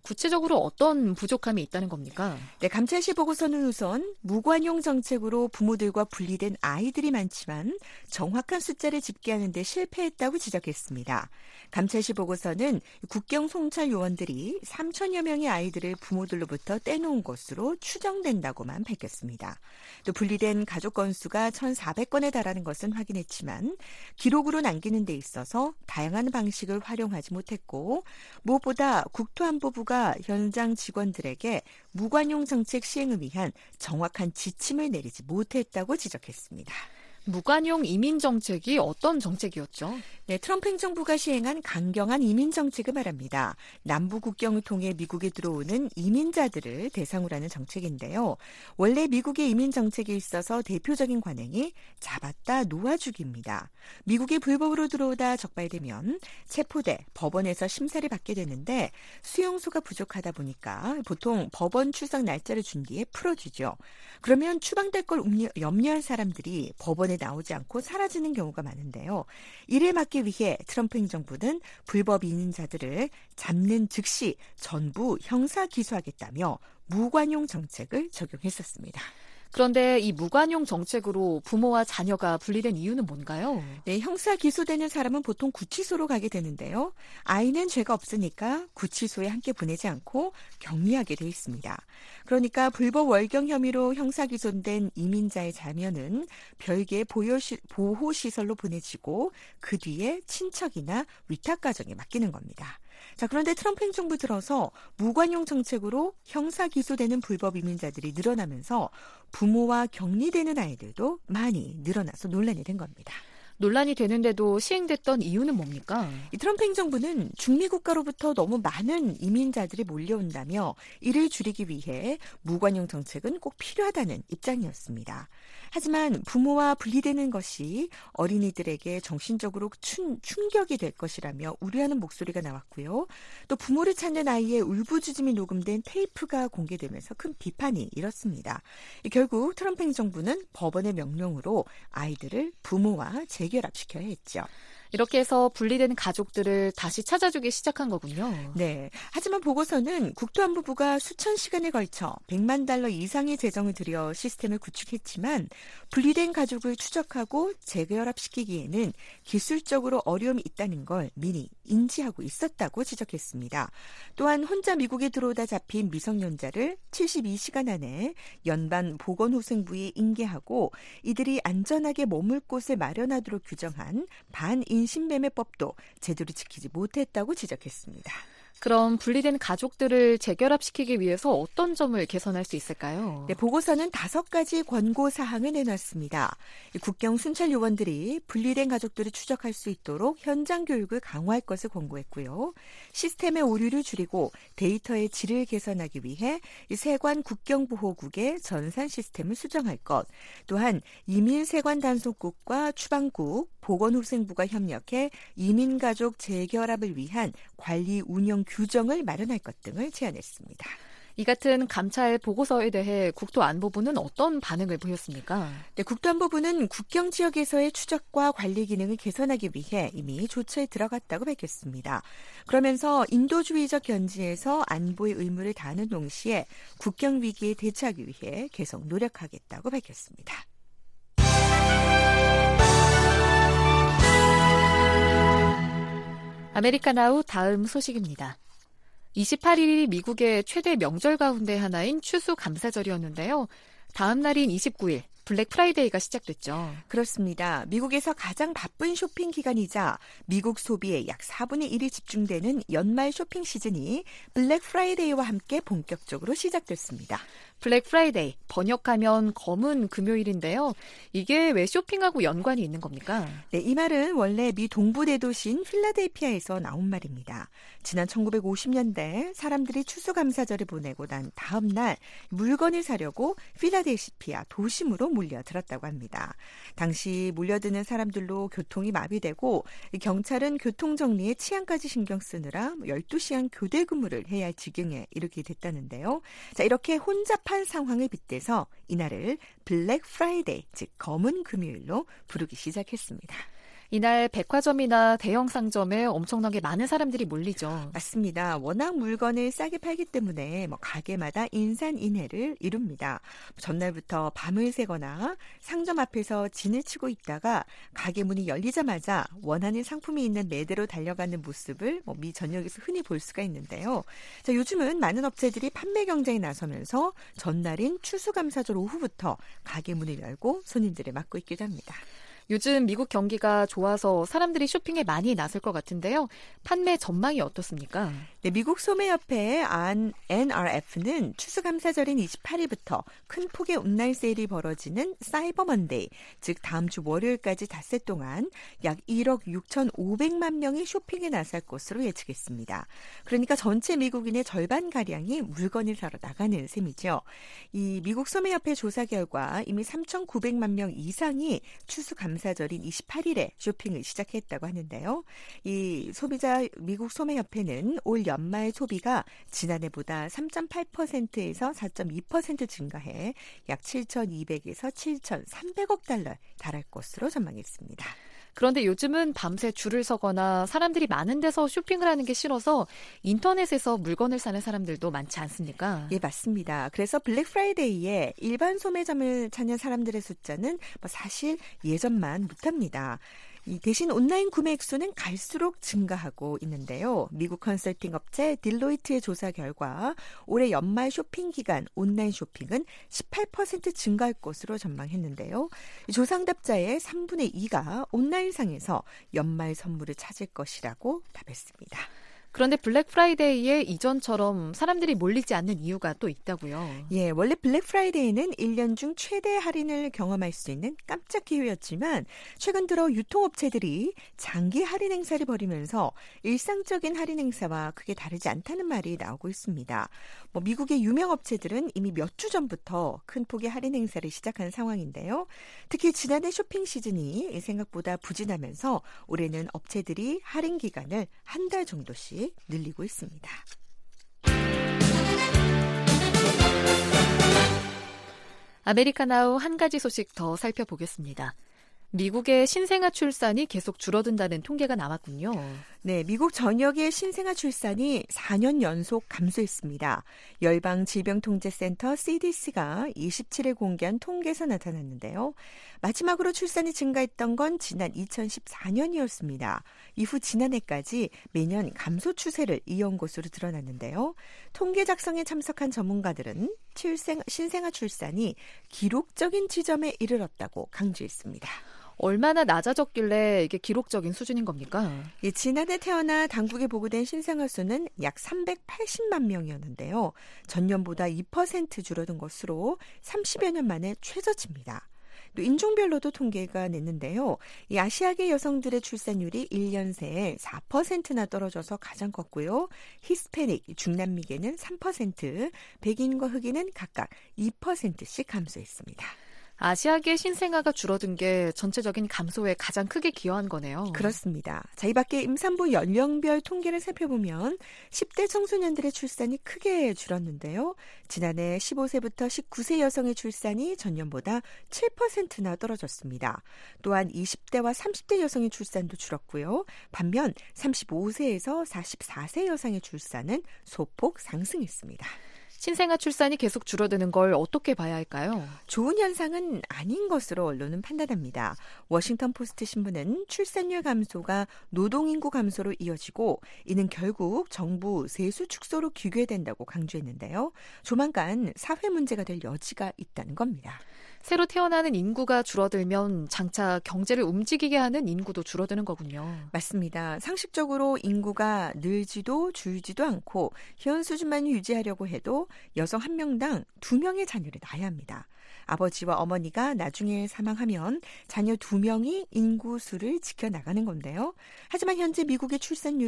구체적으로 어떤 부족함이 있다는 겁니까? 네, 감찰실 보고서는 우선 무관용 정책으로 부모들과 분리된 아이들이 많지만 정확한 숫자를 집계하는 데 실패했다고 지적했습니다. 감찰실 보고서는 국경 송찰 요원들이 3천여 명의 아이들을 부모들로부터 떼놓은 것으로 추정된다고만 밝혔습니다. 또 분리된 가족 건수가 1,400건에 달하는 것은 확인했지만 기록으로 남기는 데 있어서 다양한 방식을 활용하지 못했고 무엇보다 국토안보부가 현장 직원들에게 무관용 정책 시행을 위한 정확한 지침을 내리지 못했다고 지적했습니다. 무관용 이민 정책이 어떤 정책이었죠? 네, 트럼프 행정부가 시행한 강경한 이민 정책을 말합니다. 남부 국경을 통해 미국에 들어오는 이민자들을 대상으로 하는 정책인데요. 원래 미국의 이민 정책에 있어서 대표적인 관행이 잡았다 놓아주기입니다. 미국에 불법으로 들어오다 적발되면 체포돼 법원에서 심사를 받게 되는데 수용소가 부족하다 보니까 보통 법원 출석 날짜를 준 뒤에 풀어주죠. 그러면 추방될 걸 염려한 사람들이 법원에 나오지 않고 사라지는 경우가 많은데요. 이를 막기 위해 트럼프 행정부는 불법 이민자들을 잡는 즉시 전부 형사 기소하겠다며 무관용 정책을 적용했었습니다. 그런데 이 무관용 정책으로 부모와 자녀가 분리된 이유는 뭔가요? 네, 형사 기소되는 사람은 보통 구치소로 가게 되는데요. 아이는 죄가 없으니까 구치소에 함께 보내지 않고 격리하게 돼 있습니다. 그러니까 불법 월경 혐의로 형사 기소된 이민자의 자녀는 별개의 보호시설로 보내지고 그 뒤에 친척이나 위탁가정에 맡기는 겁니다. 자, 그런데 트럼프 행정부 들어서 무관용 정책으로 형사 기소되는 불법 이민자들이 늘어나면서 부모와 격리되는 아이들도 많이 늘어나서 논란이 된 겁니다. 논란이 되는데도 시행됐던 이유는 뭡니까? 이 트럼프 행정부는 중미 국가로부터 너무 많은 이민자들이 몰려온다며 이를 줄이기 위해 무관용 정책은 꼭 필요하다는 입장이었습니다. 하지만 부모와 분리되는 것이 어린이들에게 정신적으로 충격이 될 것이라며 우려하는 목소리가 나왔고요. 또 부모를 찾는 아이의 울부짖음이 녹음된 테이프가 공개되면서 큰 비판이 일었습니다. 결국 트럼프 행정부는 법원의 명령으로 아이들을 부모와 재결합시켜야 했죠. 이렇게 해서 분리된 가족들을 다시 찾아주기 시작한 거군요. 네. 하지만 보고서는 국토안보부가 수천 시간에 걸쳐 100만 달러 이상의 재정을 들여 시스템을 구축했지만 분리된 가족을 추적하고 재결합시키기에는 기술적으로 어려움이 있다는 걸 미리 인지하고 있었다고 지적했습니다. 또한 혼자 미국에 들어오다 잡힌 미성년자를 72시간 안에 연방 보건후생부에 인계하고 이들이 안전하게 머물 곳을 마련하도록 규정한 반인신매매법도 제대로 지키지 못했다고 지적했습니다. 그럼 분리된 가족들을 재결합시키기 위해서 어떤 점을 개선할 수 있을까요? 네, 보고서는 5가지 권고 사항을 내놨습니다. 국경 순찰 요원들이 분리된 가족들을 추적할 수 있도록 현장 교육을 강화할 것을 권고했고요. 시스템의 오류를 줄이고 데이터의 질을 개선하기 위해 세관 국경보호국의 전산 시스템을 수정할 것, 또한 이민세관 단속국과 추방국, 보건후생부가 협력해 이민가족 재결합을 위한 관리 운영 규정을 마련할 것 등을 제안했습니다. 이 같은 감찰 보고서에 대해 국토안보부는 어떤 반응을 보였습니까? 네, 국토안보부는 국경 지역에서의 추적과 관리 기능을 개선하기 위해 이미 조처에 들어갔다고 밝혔습니다. 그러면서 인도주의적 견지에서 안보의 의무를 다하는 동시에 국경 위기에 대처하기 위해 계속 노력하겠다고 밝혔습니다. 아메리카나우 다음 소식입니다. 28일이 미국의 최대 명절 가운데 하나인 추수감사절이었는데요. 다음 날인 29일 블랙 프라이데이가 시작됐죠. 그렇습니다. 미국에서 가장 바쁜 쇼핑 기간이자 미국 소비의 약 4분의 1이 집중되는 연말 쇼핑 시즌이 블랙 프라이데이와 함께 본격적으로 시작됐습니다. 블랙 프라이데이, 번역하면 검은 금요일인데요. 이게 왜 쇼핑하고 연관이 있는 겁니까? 네, 이 말은 원래 미 동부 대도시인 필라델피아에서 나온 말입니다. 지난 1950년대 사람들이 추수감사절을 보내고 난 다음 날 물건을 사려고 필라델피아 도심으로 몰려들었다고 합니다. 당시 몰려드는 사람들로 교통이 마비되고 경찰은 교통정리에 치안까지 신경 쓰느라 12시간 교대 근무를 해야 할 지경에 이르게 됐다는데요. 자, 이렇게 혼잡한 상황을 빗대서 이날을 블랙 프라이데이, 즉 검은 금요일로 부르기 시작했습니다. 이날 백화점이나 대형 상점에 엄청나게 많은 사람들이 몰리죠. 맞습니다. 워낙 물건을 싸게 팔기 때문에 가게마다 인산인해를 이룹니다. 전날부터 밤을 새거나 상점 앞에서 진을 치고 있다가 가게 문이 열리자마자 원하는 상품이 있는 매대로 달려가는 모습을 미 전역에서 흔히 볼 수가 있는데요. 자, 요즘은 많은 업체들이 판매 경쟁에 나서면서 전날인 추수감사절 오후부터 가게 문을 열고 손님들을 맞고 있기도 합니다. 요즘 미국 경기가 좋아서 사람들이 쇼핑에 많이 나설 것 같은데요. 판매 전망이 어떻습니까? 네, 미국 소매협회 NRF는 추수감사절인 28일부터 큰 폭의 온라인 세일이 벌어지는 사이버 먼데이, 즉 다음 주 월요일까지 닷새 동안 약 1억 6,500만 명이 쇼핑에 나설 것으로 예측했습니다. 그러니까 전체 미국인의 절반가량이 물건을 사러 나가는 셈이죠. 이 미국 소매협회 조사 결과 이미 3,900만 명 이상이 추수감사절인 28일에 쇼핑을 시작했다고 하는데요. 이 미국 소매협회는 올 연말 소비가 지난해보다 3.8%에서 4.2% 증가해 약 7,200에서 7,300억 달러에 달할 것으로 전망했습니다. 그런데 요즘은 밤새 줄을 서거나 사람들이 많은 데서 쇼핑을 하는 게 싫어서 인터넷에서 물건을 사는 사람들도 많지 않습니까? 예, 맞습니다. 그래서 블랙 프라이데이에 일반 소매점을 찾는 사람들의 숫자는 사실 예전만 못합니다. 대신 온라인 구매 액수는 갈수록 증가하고 있는데요. 미국 컨설팅 업체 딜로이트의 조사 결과 올해 연말 쇼핑 기간 온라인 쇼핑은 18% 증가할 것으로 전망했는데요. 조사응답자의 3분의 2가 온라인상에서 연말 선물을 찾을 것이라고 답했습니다. 그런데 블랙 프라이데이에 이전처럼 사람들이 몰리지 않는 이유가 또 있다고요. 예, 원래 블랙 프라이데이는 1년 중 최대 할인을 경험할 수 있는 깜짝 기회였지만 최근 들어 유통업체들이 장기 할인 행사를 벌이면서 일상적인 할인 행사와 크게 다르지 않다는 말이 나오고 있습니다. 미국의 유명 업체들은 이미 몇 주 전부터 큰 폭의 할인 행사를 시작한 상황인데요. 특히 지난해 쇼핑 시즌이 생각보다 부진하면서 올해는 업체들이 할인 기간을 한 달 정도씩 늘리고 있습니다. 아메리카나우 한 가지 소식 더 살펴보겠습니다. 미국의 신생아 출산이 계속 줄어든다는 통계가 나왔군요. 네, 미국 전역의 신생아 출산이 4년 연속 감소했습니다. 열방질병통제센터 CDC가 27일 공개한 통계에서 나타났는데요. 마지막으로 출산이 증가했던 건 지난 2014년이었습니다. 이후 지난해까지 매년 감소 추세를 이어온 것으로 드러났는데요. 통계 작성에 참석한 전문가들은 신생아 출산이 기록적인 지점에 이르렀다고 강조했습니다. 얼마나 낮아졌길래 이게 기록적인 수준인 겁니까? 예, 지난해 태어나 당국에 보고된 신생아 수는 약 380만 명이었는데요. 전년보다 2% 줄어든 것으로 30여 년 만에 최저치입니다. 또 인종별로도 통계가 냈는데요. 이 아시아계 여성들의 출산율이 1년 새에 4%나 떨어져서 가장 컸고요. 히스패닉, 중남미계는 3%, 백인과 흑인은 각각 2%씩 감소했습니다. 아시아계 신생아가 줄어든 게 전체적인 감소에 가장 크게 기여한 거네요. 그렇습니다. 자, 이 밖에 임산부 연령별 통계를 살펴보면 10대 청소년들의 출산이 크게 줄었는데요. 지난해 15세부터 19세 여성의 출산이 전년보다 7%나 떨어졌습니다. 또한 20대와 30대 여성의 출산도 줄었고요. 반면 35세에서 44세 여성의 출산은 소폭 상승했습니다. 신생아 출산이 계속 줄어드는 걸 어떻게 봐야 할까요? 좋은 현상은 아닌 것으로 언론은 판단합니다. 워싱턴 포스트 신문은 출산율 감소가 노동인구 감소로 이어지고 이는 결국 정부 세수 축소로 귀결된다고 강조했는데요. 조만간 사회 문제가 될 여지가 있다는 겁니다. 새로 태어나는 인구가 줄어들면 장차 경제를 움직이게 하는 인구도 줄어드는 거군요. 맞습니다. 상식적으로 인구가 늘지도 줄지도 않고 현 수준만 유지하려고 해도 여성 한 명당 2명의 자녀를 낳아야 합니다. 아버지와 어머니가 나중에 사망하면 자녀 2명이 인구수를 지켜나가는 건데요. 하지만 현재 미국의 출산율은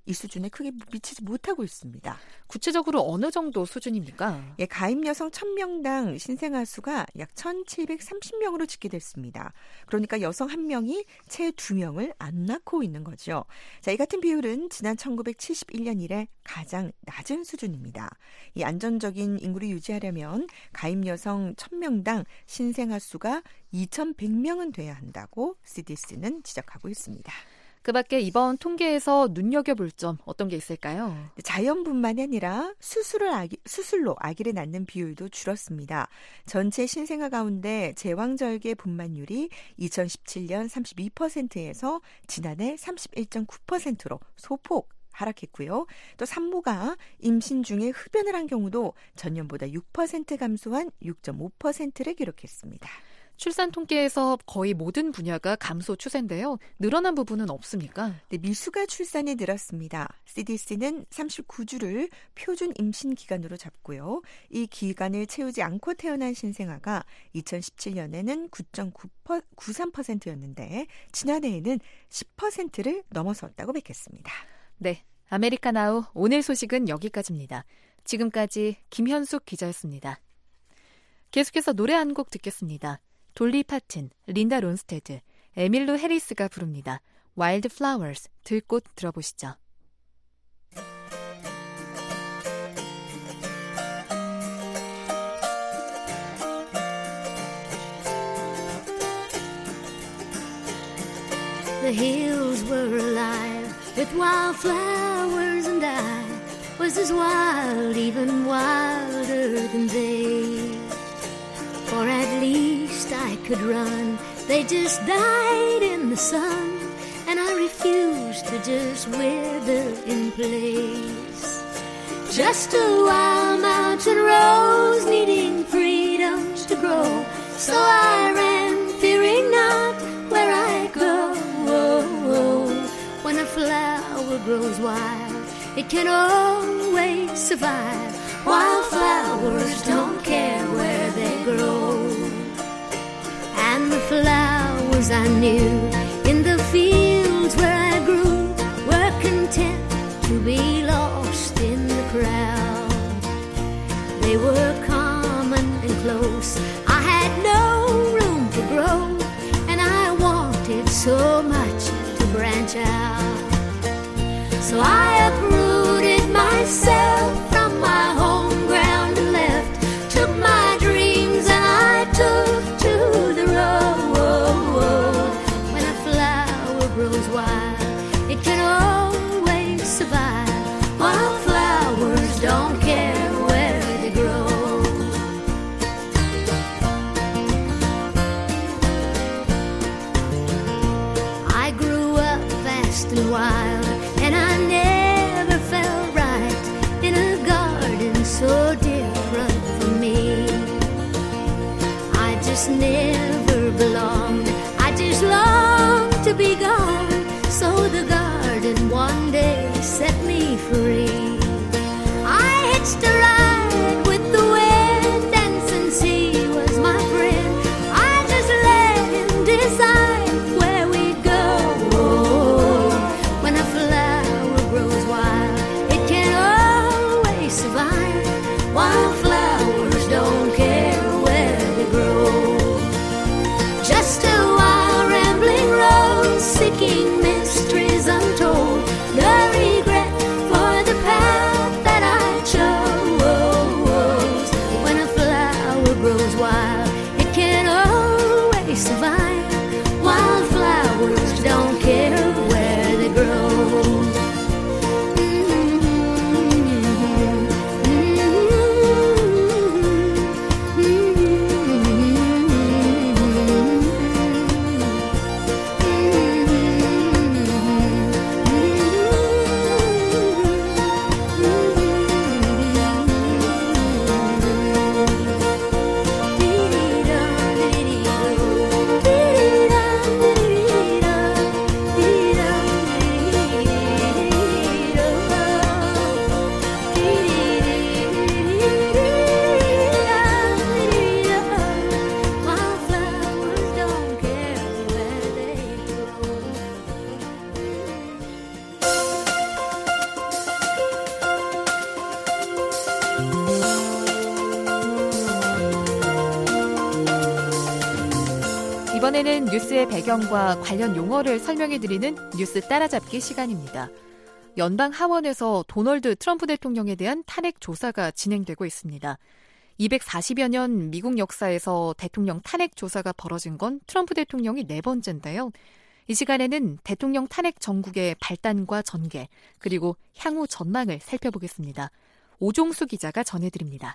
이 수준에 크게 미치지 못하고 있습니다. 구체적으로 어느 정도 수준입니까? 예, 가입 여성 1000명당 신생아 수가 약 1730명으로 집계됐습니다. 그러니까 여성 1명이 채 2명을 안 낳고 있는 거죠. 자, 이 같은 비율은 지난 1971년 이래 가장 낮은 수준입니다. 이 안전적인 인구를 유지하려면 가입 여성 1000명당 신생아 수가 2100명은 돼야 한다고 CDC는 지적하고 있습니다. 그 밖에 이번 통계에서 눈여겨볼 점 어떤 게 있을까요? 자연분만이 아니라 수술로 아기를 낳는 비율도 줄었습니다. 전체 신생아 가운데 제왕절개 분만율이 2017년 32%에서 지난해 31.9%로 소폭 하락했고요. 또 산모가 임신 중에 흡연을 한 경우도 전년보다 6% 감소한 6.5%를 기록했습니다. 출산 통계에서 거의 모든 분야가 감소 추세인데요. 늘어난 부분은 없습니까? 네, 미숙아 출산이 늘었습니다. CDC는 39주를 표준 임신 기간으로 잡고요. 이 기간을 채우지 않고 태어난 신생아가 2017년에는 9.93%였는데 지난해에는 10%를 넘어섰다고 밝혔습니다. 네, 아메리카나우 오늘 소식은 여기까지입니다. 지금까지 김현숙 기자였습니다. 계속해서 노래 한 곡 듣겠습니다. 돌리 파튼, 린다 론스테드, 에밀로 해리스가 부릅니다. 와일드 플라워스, 들꽃 들어보시죠. The hills were alive with wildflowers, and I was as wild, even wilder than they. For at least I could run. They just died in the sun, and I refused to just wither in place. Just a wild mountain rose, needing freedom to grow. So I ran, fearing not where I go. When a flower grows wild, it can always survive. Wildflowers don't care where they grow. And the flowers I knew in the fields where I grew were content to be lost in the crowd. They were common and close. I had no room to grow, and I wanted so much to branch out. So I uprooted myself from my home ground and left, took my dreams and I took to the road. When a flower grows wild, it can always survive. Wildflowers don't care where they grow. I grew up fast and wild, and I never 이번에는 뉴스의 배경과 관련 용어를 설명해드리는 뉴스 따라잡기 시간입니다. 연방 하원에서 도널드 트럼프 대통령에 대한 탄핵 조사가 진행되고 있습니다. 240여 년 미국 역사에서 대통령 탄핵 조사가 벌어진 건 트럼프 대통령이 4번째인데요. 이 시간에는 대통령 탄핵 정국의 발단과 전개, 그리고 향후 전망을 살펴보겠습니다. 오종수 기자가 전해드립니다.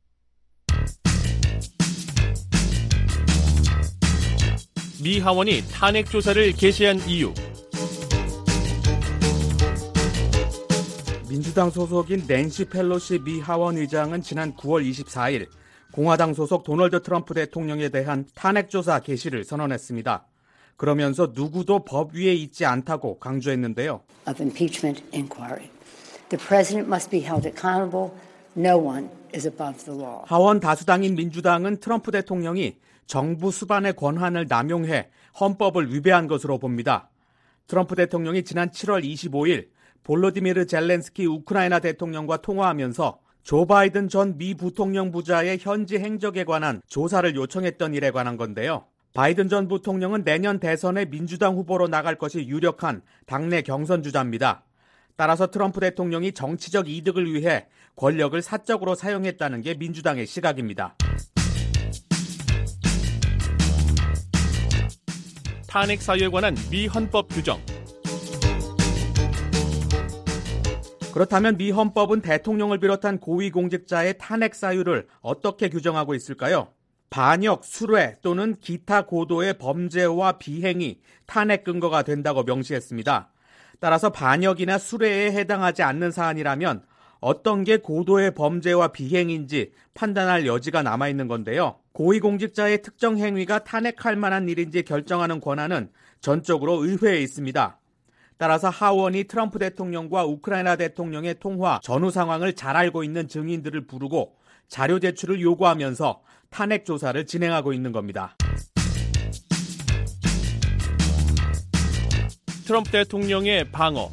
미 하원이 탄핵 조사를 개시한 이유. 민주당 소속인 낸시 펠로시 미 하원 의장은 지난 9월 24일 공화당 소속 도널드 트럼프 대통령에 대한 탄핵 조사 개시를 선언했습니다. 그러면서 누구도 법 위에 있지 않다고 강조했는데요. Of impeachment inquiry. The president must be held accountable. No one is above the law. 하원 다수당인 민주당은 트럼프 대통령이 정부 수반의 권한을 남용해 헌법을 위배한 것으로 봅니다. 트럼프 대통령이 지난 7월 25일 볼로디미르 젤렌스키 우크라이나 대통령과 통화하면서 조 바이든 전 미 부통령 부자의 현지 행적에 관한 조사를 요청했던 일에 관한 건데요. 바이든 전 부통령은 내년 대선에 민주당 후보로 나갈 것이 유력한 당내 경선 주자입니다. 따라서 트럼프 대통령이 정치적 이득을 위해 권력을 사적으로 사용했다는 게 민주당의 시각입니다. 탄핵 사유에 관한 미 헌법 규정. 그렇다면 미 헌법은 대통령을 비롯한 고위공직자의 탄핵 사유를 어떻게 규정하고 있을까요? 반역, 수뢰 또는 기타 고도의 범죄와 비행이 탄핵 근거가 된다고 명시했습니다. 따라서 반역이나 수뢰에 해당하지 않는 사안이라면 어떤 게 고도의 범죄와 비행인지 판단할 여지가 남아있는 건데요. 고위공직자의 특정 행위가 탄핵할 만한 일인지 결정하는 권한은 전적으로 의회에 있습니다. 따라서 하원이 트럼프 대통령과 우크라이나 대통령의 통화 전후 상황을 잘 알고 있는 증인들을 부르고 자료 제출을 요구하면서 탄핵 조사를 진행하고 있는 겁니다. 트럼프 대통령의 방어.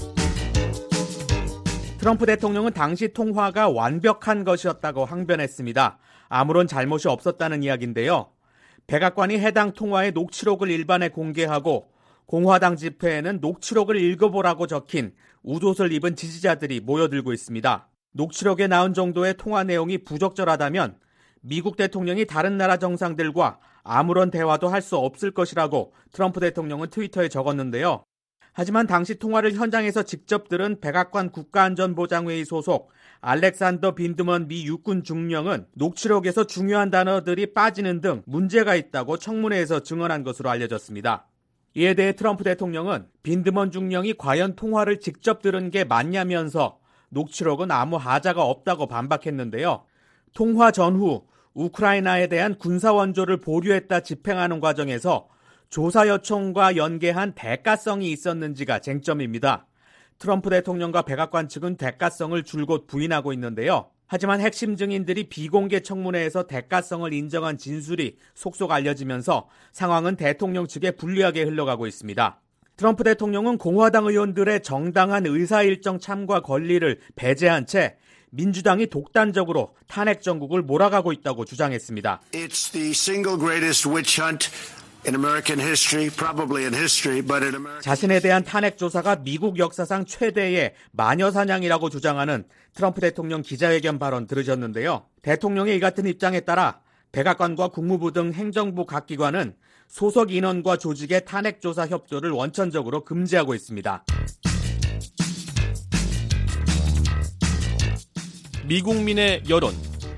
트럼프 대통령은 당시 통화가 완벽한 것이었다고 항변했습니다. 아무런 잘못이 없었다는 이야기인데요. 백악관이 해당 통화의 녹취록을 일반에 공개하고 공화당 집회에는 녹취록을 읽어보라고 적힌 웃옷을 입은 지지자들이 모여들고 있습니다. 녹취록에 나온 정도의 통화 내용이 부적절하다면 미국 대통령이 다른 나라 정상들과 아무런 대화도 할 수 없을 것이라고 트럼프 대통령은 트위터에 적었는데요. 하지만 당시 통화를 현장에서 직접 들은 백악관 국가안전보장회의 소속 알렉산더 빈드먼 미 육군 중령은 녹취록에서 중요한 단어들이 빠지는 등 문제가 있다고 청문회에서 증언한 것으로 알려졌습니다. 이에 대해 트럼프 대통령은 빈드먼 중령이 과연 통화를 직접 들은 게 맞냐면서 녹취록은 아무 하자가 없다고 반박했는데요. 통화 전후 우크라이나에 대한 군사원조를 보류했다 집행하는 과정에서 조사 요청과 연계한 대가성이 있었는지가 쟁점입니다. 트럼프 대통령과 백악관 측은 대가성을 줄곧 부인하고 있는데요. 하지만 핵심 증인들이 비공개 청문회에서 대가성을 인정한 진술이 속속 알려지면서 상황은 대통령 측에 불리하게 흘러가고 있습니다. 트럼프 대통령은 공화당 의원들의 정당한 의사일정 참가 권리를 배제한 채 민주당이 독단적으로 탄핵 정국을 몰아가고 있다고 주장했습니다. It's the single greatest witch hunt in American history, probably in history, but in American... 자신에 대한 탄핵 조사가 미국 역사상 최대의 마녀 사냥이라고 주장하는 트럼프 대통령 기자회견 발언 들으셨는데요. 대통령의 이 같은 입장에 따라 백악관과 국무부 등 행정부 각 기관은 소속 인원과 조직의 탄핵 조사 협조를 원천적으로 금지하고 있습니다. 미국민의 여론.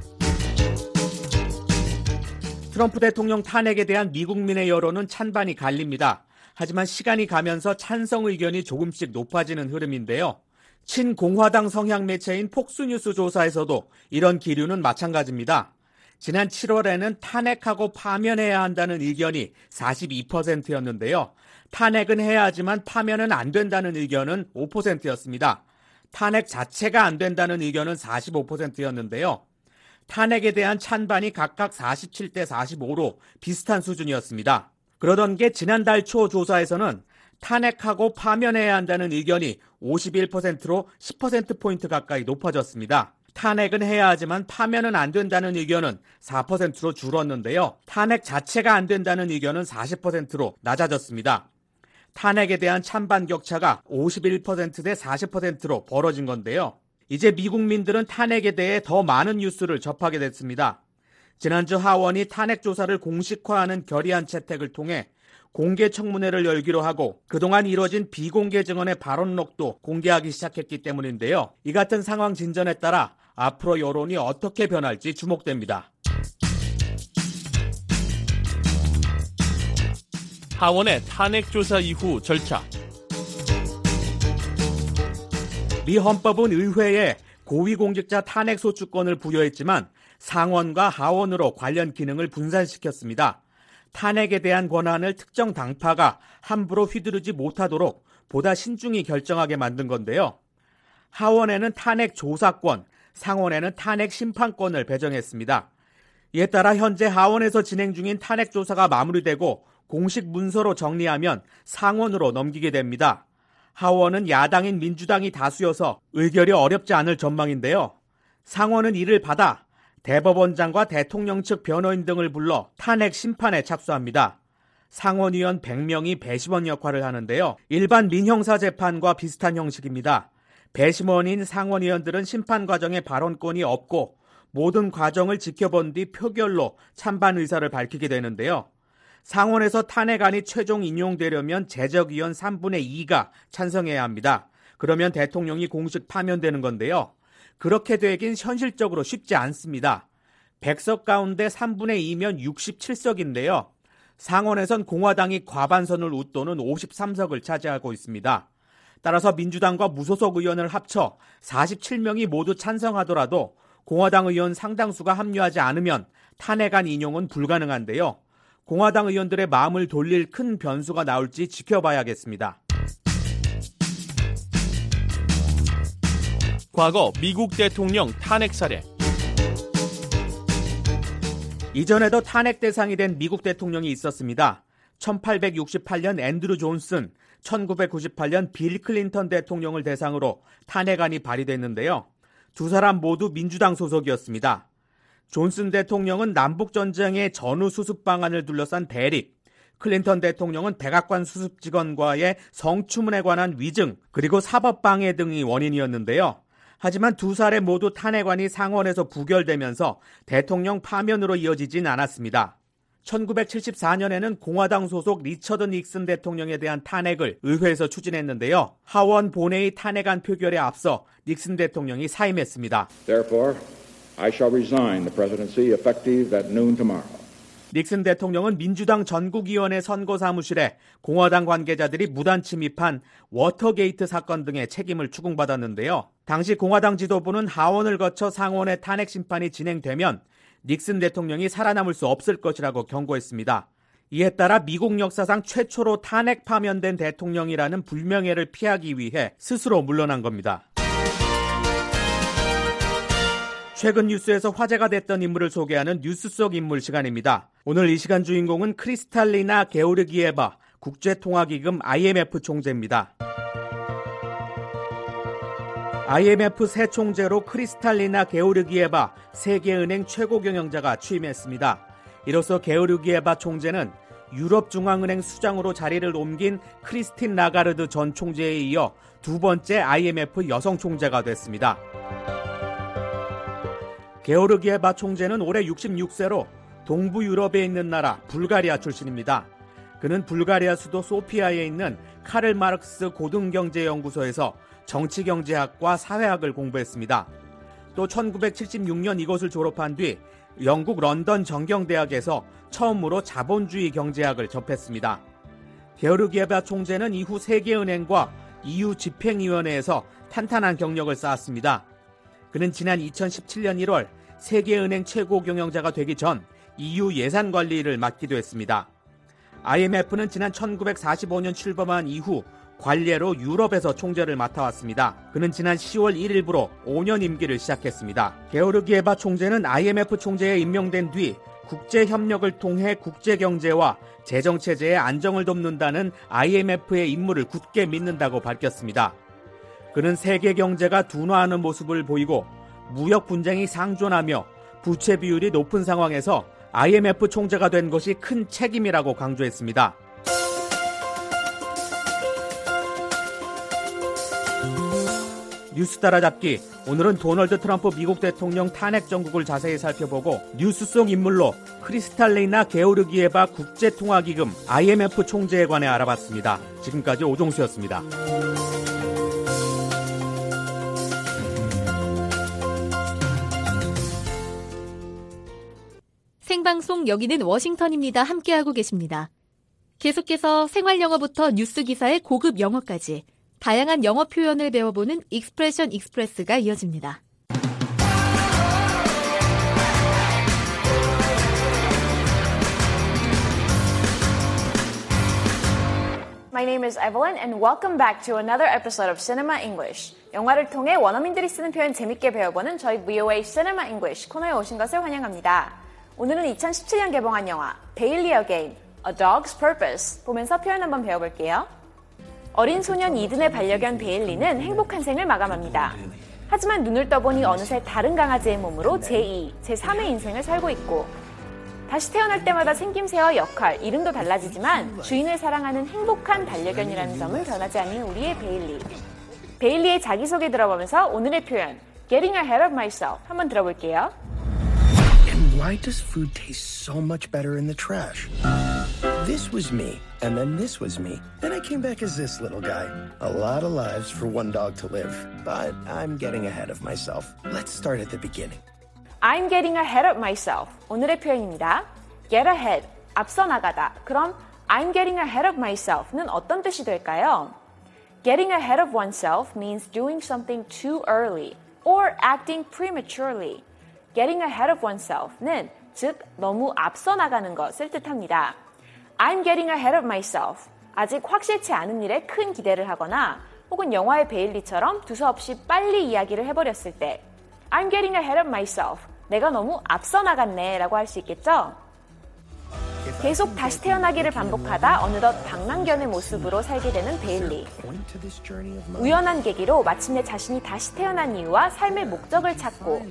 트럼프 대통령 탄핵에 대한 미국민의 여론은 찬반이 갈립니다. 하지만 시간이 가면서 찬성 의견이 조금씩 높아지는 흐름인데요. 친공화당 성향 매체인 폭스뉴스 조사에서도 이런 기류는 마찬가지입니다. 지난 7월에는 탄핵하고 파면해야 한다는 의견이 42%였는데요. 탄핵은 해야 하지만 파면은 안 된다는 의견은 5%였습니다. 탄핵 자체가 안 된다는 의견은 45%였는데요. 탄핵에 대한 찬반이 각각 47대 45로 비슷한 수준이었습니다. 그러던 게 지난달 초 조사에서는 탄핵하고 파면해야 한다는 의견이 51%로 10%포인트 가까이 높아졌습니다. 탄핵은 해야 하지만 파면은 안 된다는 의견은 4%로 줄었는데요. 탄핵 자체가 안 된다는 의견은 40%로 낮아졌습니다. 탄핵에 대한 찬반 격차가 51% 대 40%로 벌어진 건데요. 이제 미국민들은 탄핵에 대해 더 많은 뉴스를 접하게 됐습니다. 지난주 하원이 탄핵 조사를 공식화하는 결의안 채택을 통해 공개 청문회를 열기로 하고 그동안 이뤄진 비공개 증언의 발언록도 공개하기 시작했기 때문인데요. 이 같은 상황 진전에 따라 앞으로 여론이 어떻게 변할지 주목됩니다. 하원의 탄핵 조사 이후 절차. 미 헌법은 의회에 고위공직자 탄핵 소추권을 부여했지만 상원과 하원으로 관련 기능을 분산시켰습니다. 탄핵에 대한 권한을 특정 당파가 함부로 휘두르지 못하도록 보다 신중히 결정하게 만든 건데요. 하원에는 탄핵 조사권, 상원에는 탄핵 심판권을 배정했습니다. 이에 따라 현재 하원에서 진행 중인 탄핵 조사가 마무리되고 공식 문서로 정리하면 상원으로 넘기게 됩니다. 하원은 야당인 민주당이 다수여서 의결이 어렵지 않을 전망인데요. 상원은 이를 받아 대법원장과 대통령 측 변호인 등을 불러 탄핵 심판에 착수합니다. 상원의원 100명이 배심원 역할을 하는데요. 일반 민형사 재판과 비슷한 형식입니다. 배심원인 상원의원들은 심판 과정에 발언권이 없고 모든 과정을 지켜본 뒤 표결로 찬반 의사를 밝히게 되는데요. 상원에서 탄핵안이 최종 인용되려면 재적의원 3분의 2가 찬성해야 합니다. 그러면 대통령이 공식 파면되는 건데요. 그렇게 되긴 현실적으로 쉽지 않습니다. 100석 가운데 3분의 2면 67석인데요. 상원에선 공화당이 과반선을 웃도는 53석을 차지하고 있습니다. 따라서 민주당과 무소속 의원을 합쳐 47명이 모두 찬성하더라도 공화당 의원 상당수가 합류하지 않으면 탄핵안 인용은 불가능한데요. 공화당 의원들의 마음을 돌릴 큰 변수가 나올지 지켜봐야겠습니다. 과거 미국 대통령 탄핵 사례. 이전에도 탄핵 대상이 된 미국 대통령이 있었습니다. 1868년 앤드루 존슨, 1998년 빌 클린턴 대통령을 대상으로 탄핵안이 발의됐는데요. 두 사람 모두 민주당 소속이었습니다. 존슨 대통령은 남북전쟁의 전후 수습 방안을 둘러싼 대립, 클린턴 대통령은 백악관 수습 직원과의 성추문에 관한 위증, 그리고 사법방해 등이 원인이었는데요. 하지만 두 사례 모두 탄핵안이 상원에서 부결되면서 대통령 파면으로 이어지진 않았습니다. 1974년에는 공화당 소속 리처드 닉슨 대통령에 대한 탄핵을 의회에서 추진했는데요. 하원 본회의 탄핵안 표결에 앞서 닉슨 대통령이 사임했습니다. Therefore, I shall resign the presidency effective at noon tomorrow. 닉슨 대통령은 민주당 전국위원회 선거사무실에 공화당 관계자들이 무단 침입한 워터게이트 사건 등의 책임을 추궁받았는데요. 당시 공화당 지도부는 하원을 거쳐 상원의 탄핵 심판이 진행되면 닉슨 대통령이 살아남을 수 없을 것이라고 경고했습니다. 이에 따라 미국 역사상 최초로 탄핵 파면된 대통령이라는 불명예를 피하기 위해 스스로 물러난 겁니다. 최근 뉴스에서 화제가 됐던 인물을 소개하는 뉴스 속 인물 시간입니다. 오늘 이 시간 주인공은 크리스탈리나 게오르기에바 국제통화기금 IMF 총재입니다. IMF 새 총재로 크리스탈리나 게오르기에바 세계은행 최고경영자가 취임했습니다. 이로써 게오르기에바 총재는 유럽중앙은행 수장으로 자리를 옮긴 크리스틴 라가르드 전 총재에 이어 두 번째 IMF 여성 총재가 됐습니다. 게오르기에바 총재는 올해 66세로 동부 유럽에 있는 나라 불가리아 출신입니다. 그는 불가리아 수도 소피아에 있는 카를 마르크스 고등경제연구소에서 정치경제학과 사회학을 공부했습니다. 또 1976년 이것을 졸업한 뒤 영국 런던 정경대학에서 처음으로 자본주의 경제학을 접했습니다. 게오르기에바 총재는 이후 세계은행과 EU 집행위원회에서 탄탄한 경력을 쌓았습니다. 그는 지난 2017년 1월 세계은행 최고 경영자가 되기 전 EU 예산관리를 맡기도 했습니다. IMF는 지난 1945년 출범한 이후 관례로 유럽에서 총재를 맡아왔습니다. 그는 지난 10월 1일부로 5년 임기를 시작했습니다. 게오르기에바 총재는 IMF 총재에 임명된 뒤 국제협력을 통해 국제경제와 재정체제의 안정을 돕는다는 IMF의 임무를 굳게 믿는다고 밝혔습니다. 그는 세계 경제가 둔화하는 모습을 보이고 무역 분쟁이 상존하며 부채 비율이 높은 상황에서 IMF 총재가 된 것이 큰 책임이라고 강조했습니다. 뉴스 따라잡기. 오늘은 도널드 트럼프 미국 대통령 탄핵 정국을 자세히 살펴보고 뉴스 속 인물로 크리스탈레이나 게오르기에바 국제통화기금 IMF 총재에 관해 알아봤습니다. 지금까지 오종수였습니다. 생방송 여기는 워싱턴입니다. 함께하고 계십니다. 계속해서 생활영어부터 뉴스 기사의 고급 영어까지 다양한 영어 표현을 배워보는 익스프레션 익스프레스가 이어집니다. My name is Evelyn and welcome back to another episode of Cinema English. 영화를 통해 원어민들이 쓰는 표현 재밌게 배워보는 저희 VOA Cinema English 코너에 오신 것을 환영합니다. 오늘은 2017년 개봉한 영화 베일리 어게인, A Dog's Purpose 보면서 표현 한번 배워볼게요. 어린 소년 이든의 반려견 베일리는 행복한 생을 마감합니다. 하지만 눈을 떠보니 어느새 다른 강아지의 몸으로 제2, 제3의 인생을 살고 있고 다시 태어날 때마다 생김새와 역할, 이름도 달라지지만 주인을 사랑하는 행복한 반려견이라는 점은 변하지 않는 우리의 베일리. 베일리의 자기소개 들어보면서 오늘의 표현 Getting ahead of myself 한번 들어볼게요. And why does food taste so much better in the trash? This was me, and then this was me. Then I came back as this little guy. A lot of lives for one dog to live. But I'm getting ahead of myself. Let's start at the beginning. I'm getting ahead of myself. 오늘의 표현입니다. Get ahead, 앞서 나가다. 그럼 I'm getting ahead of myself는 어떤 뜻이 될까요? Getting ahead of oneself means doing something too early or acting prematurely. Getting ahead of oneself는 즉 너무 앞서 나가는 것을 뜻합니다. I'm getting ahead of myself. 아직 확실치 않은 일에 큰 기대를 하거나 혹은 영화의 베일리처럼 두서없이 빨리 이야기를 해버렸을 때 I'm getting ahead of myself. 내가 너무 앞서 나갔네 라고 할 수 있겠죠? 계속 다시 태어나기를 반복하다 어느덧 방랑견의 모습으로 살게 되는 베일리. 우연한 계기로 마침내 자신이 다시 태어난 이유와 삶의 목적을 찾고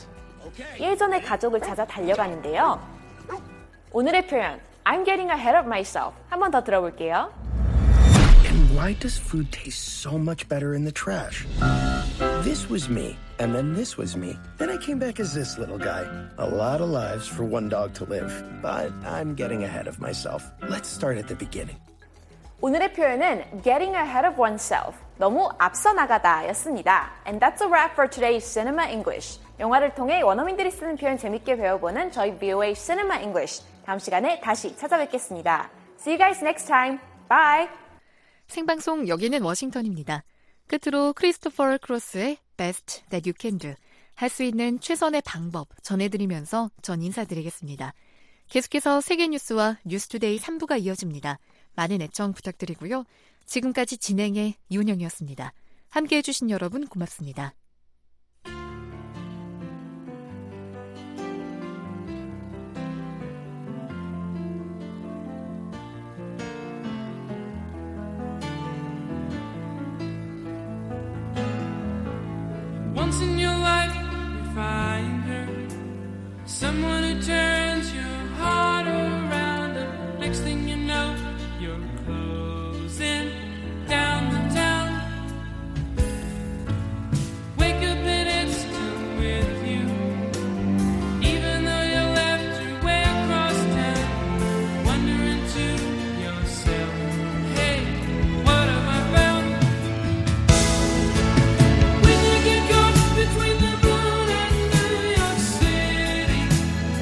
예전의 가족을 찾아 달려가는데요. 오늘의 표현 I'm getting ahead of myself. 한 번 더 들어볼게요. And why does food taste so much better in the trash? This was me, and then this was me. Then I came back as this little guy. A lot of lives for one dog to live. But I'm getting ahead of myself. Let's start at the beginning. 오늘의 표현은 getting ahead of oneself. 너무 앞서 나가다 였습니다. And that's a wrap for today's Cinema English. 영화를 통해 원어민들이 쓰는 표현 재밌게 배워보는 저희 VOA Cinema English. 다음 시간에 다시 찾아뵙겠습니다. See you guys next time. Bye! 생방송 여기는 워싱턴입니다. 끝으로 크리스토퍼 크로스의 Best That You Can Do. 할 수 있는 최선의 방법 전해드리면서 전 인사드리겠습니다. 계속해서 세계뉴스와 뉴스투데이 3부가 이어집니다. 많은 애청 부탁드리고요. 지금까지 진행의 이은영이었습니다. 함께해 주신 여러분 고맙습니다. Once in your life you find her, someone who turns your heart around, and next thing you know you're closing down the town. Wake up and it's still with you, even though you left your way across town. Wondering to yourself, hey, what have I found? When you get caught between the moon and New York City,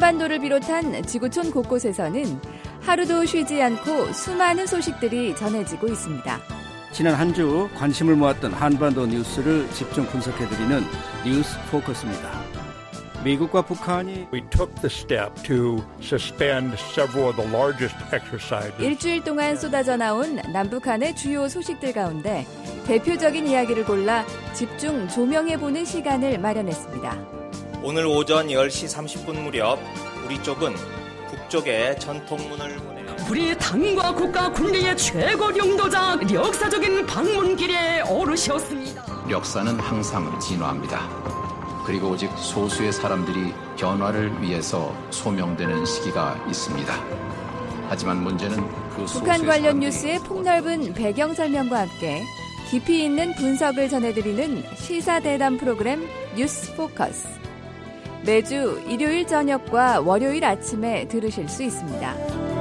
한반도를 비롯한 지구촌 곳곳에서는 하루도 쉬지 않고 수많은 소식들이 전해지고 있습니다. 지난 한 주 관심을 모았던 한반도 뉴스를 집중 분석해드리는 뉴스 포커스입니다. 미국과 북한이 We took the step to suspend several of the largest exercises. 일주일 동안 쏟아져 나온 남북한의 주요 소식들 가운데 대표적인 이야기를 골라 집중 조명해보는 시간을 마련했습니다. 오늘 오전 10시 30분 무렵 우리 쪽은 북쪽의 전통문을 보내요. 우리 당과 국가 군대의 최고領導자 역사적인 방문길에 오르셨습니다. 역사는 항상 진화합니다. 그리고 오직 소수의 사람들이 변화를 위해서 소명되는 시기가 있습니다. 하지만 문제는 그 북한 관련 뉴스의 폭넓은 배경 설명과 함께 깊이 있는 분석을 전해드리는 시사대담 프로그램 뉴스 포커스. 매주 일요일 저녁과 월요일 아침에 들으실 수 있습니다.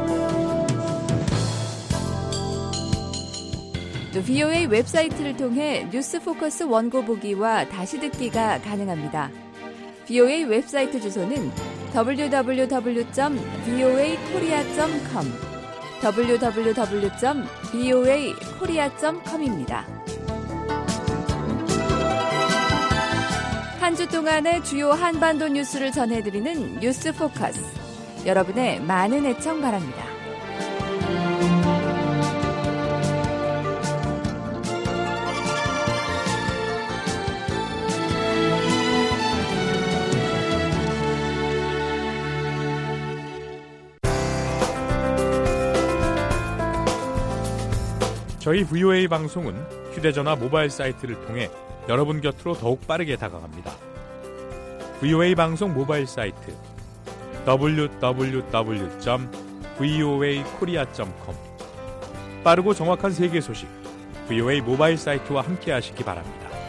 또 VOA 웹사이트를 통해 뉴스 포커스 원고 보기와 다시 듣기가 가능합니다. VOA 웹사이트 주소는 www.voakorea.com www.voakorea.com입니다. 한 주 동안의 주요 한반도 뉴스를 전해드리는 뉴스 포커스. 여러분의 많은 애청 바랍니다. 저희 VOA 방송은 휴대전화 모바일 사이트를 통해 여러분 곁으로 더욱 빠르게 다가갑니다. VOA 방송 모바일 사이트 www.voakorea.com 빠르고 정확한 세계 소식 VOA 모바일 사이트와 함께 하시기 바랍니다.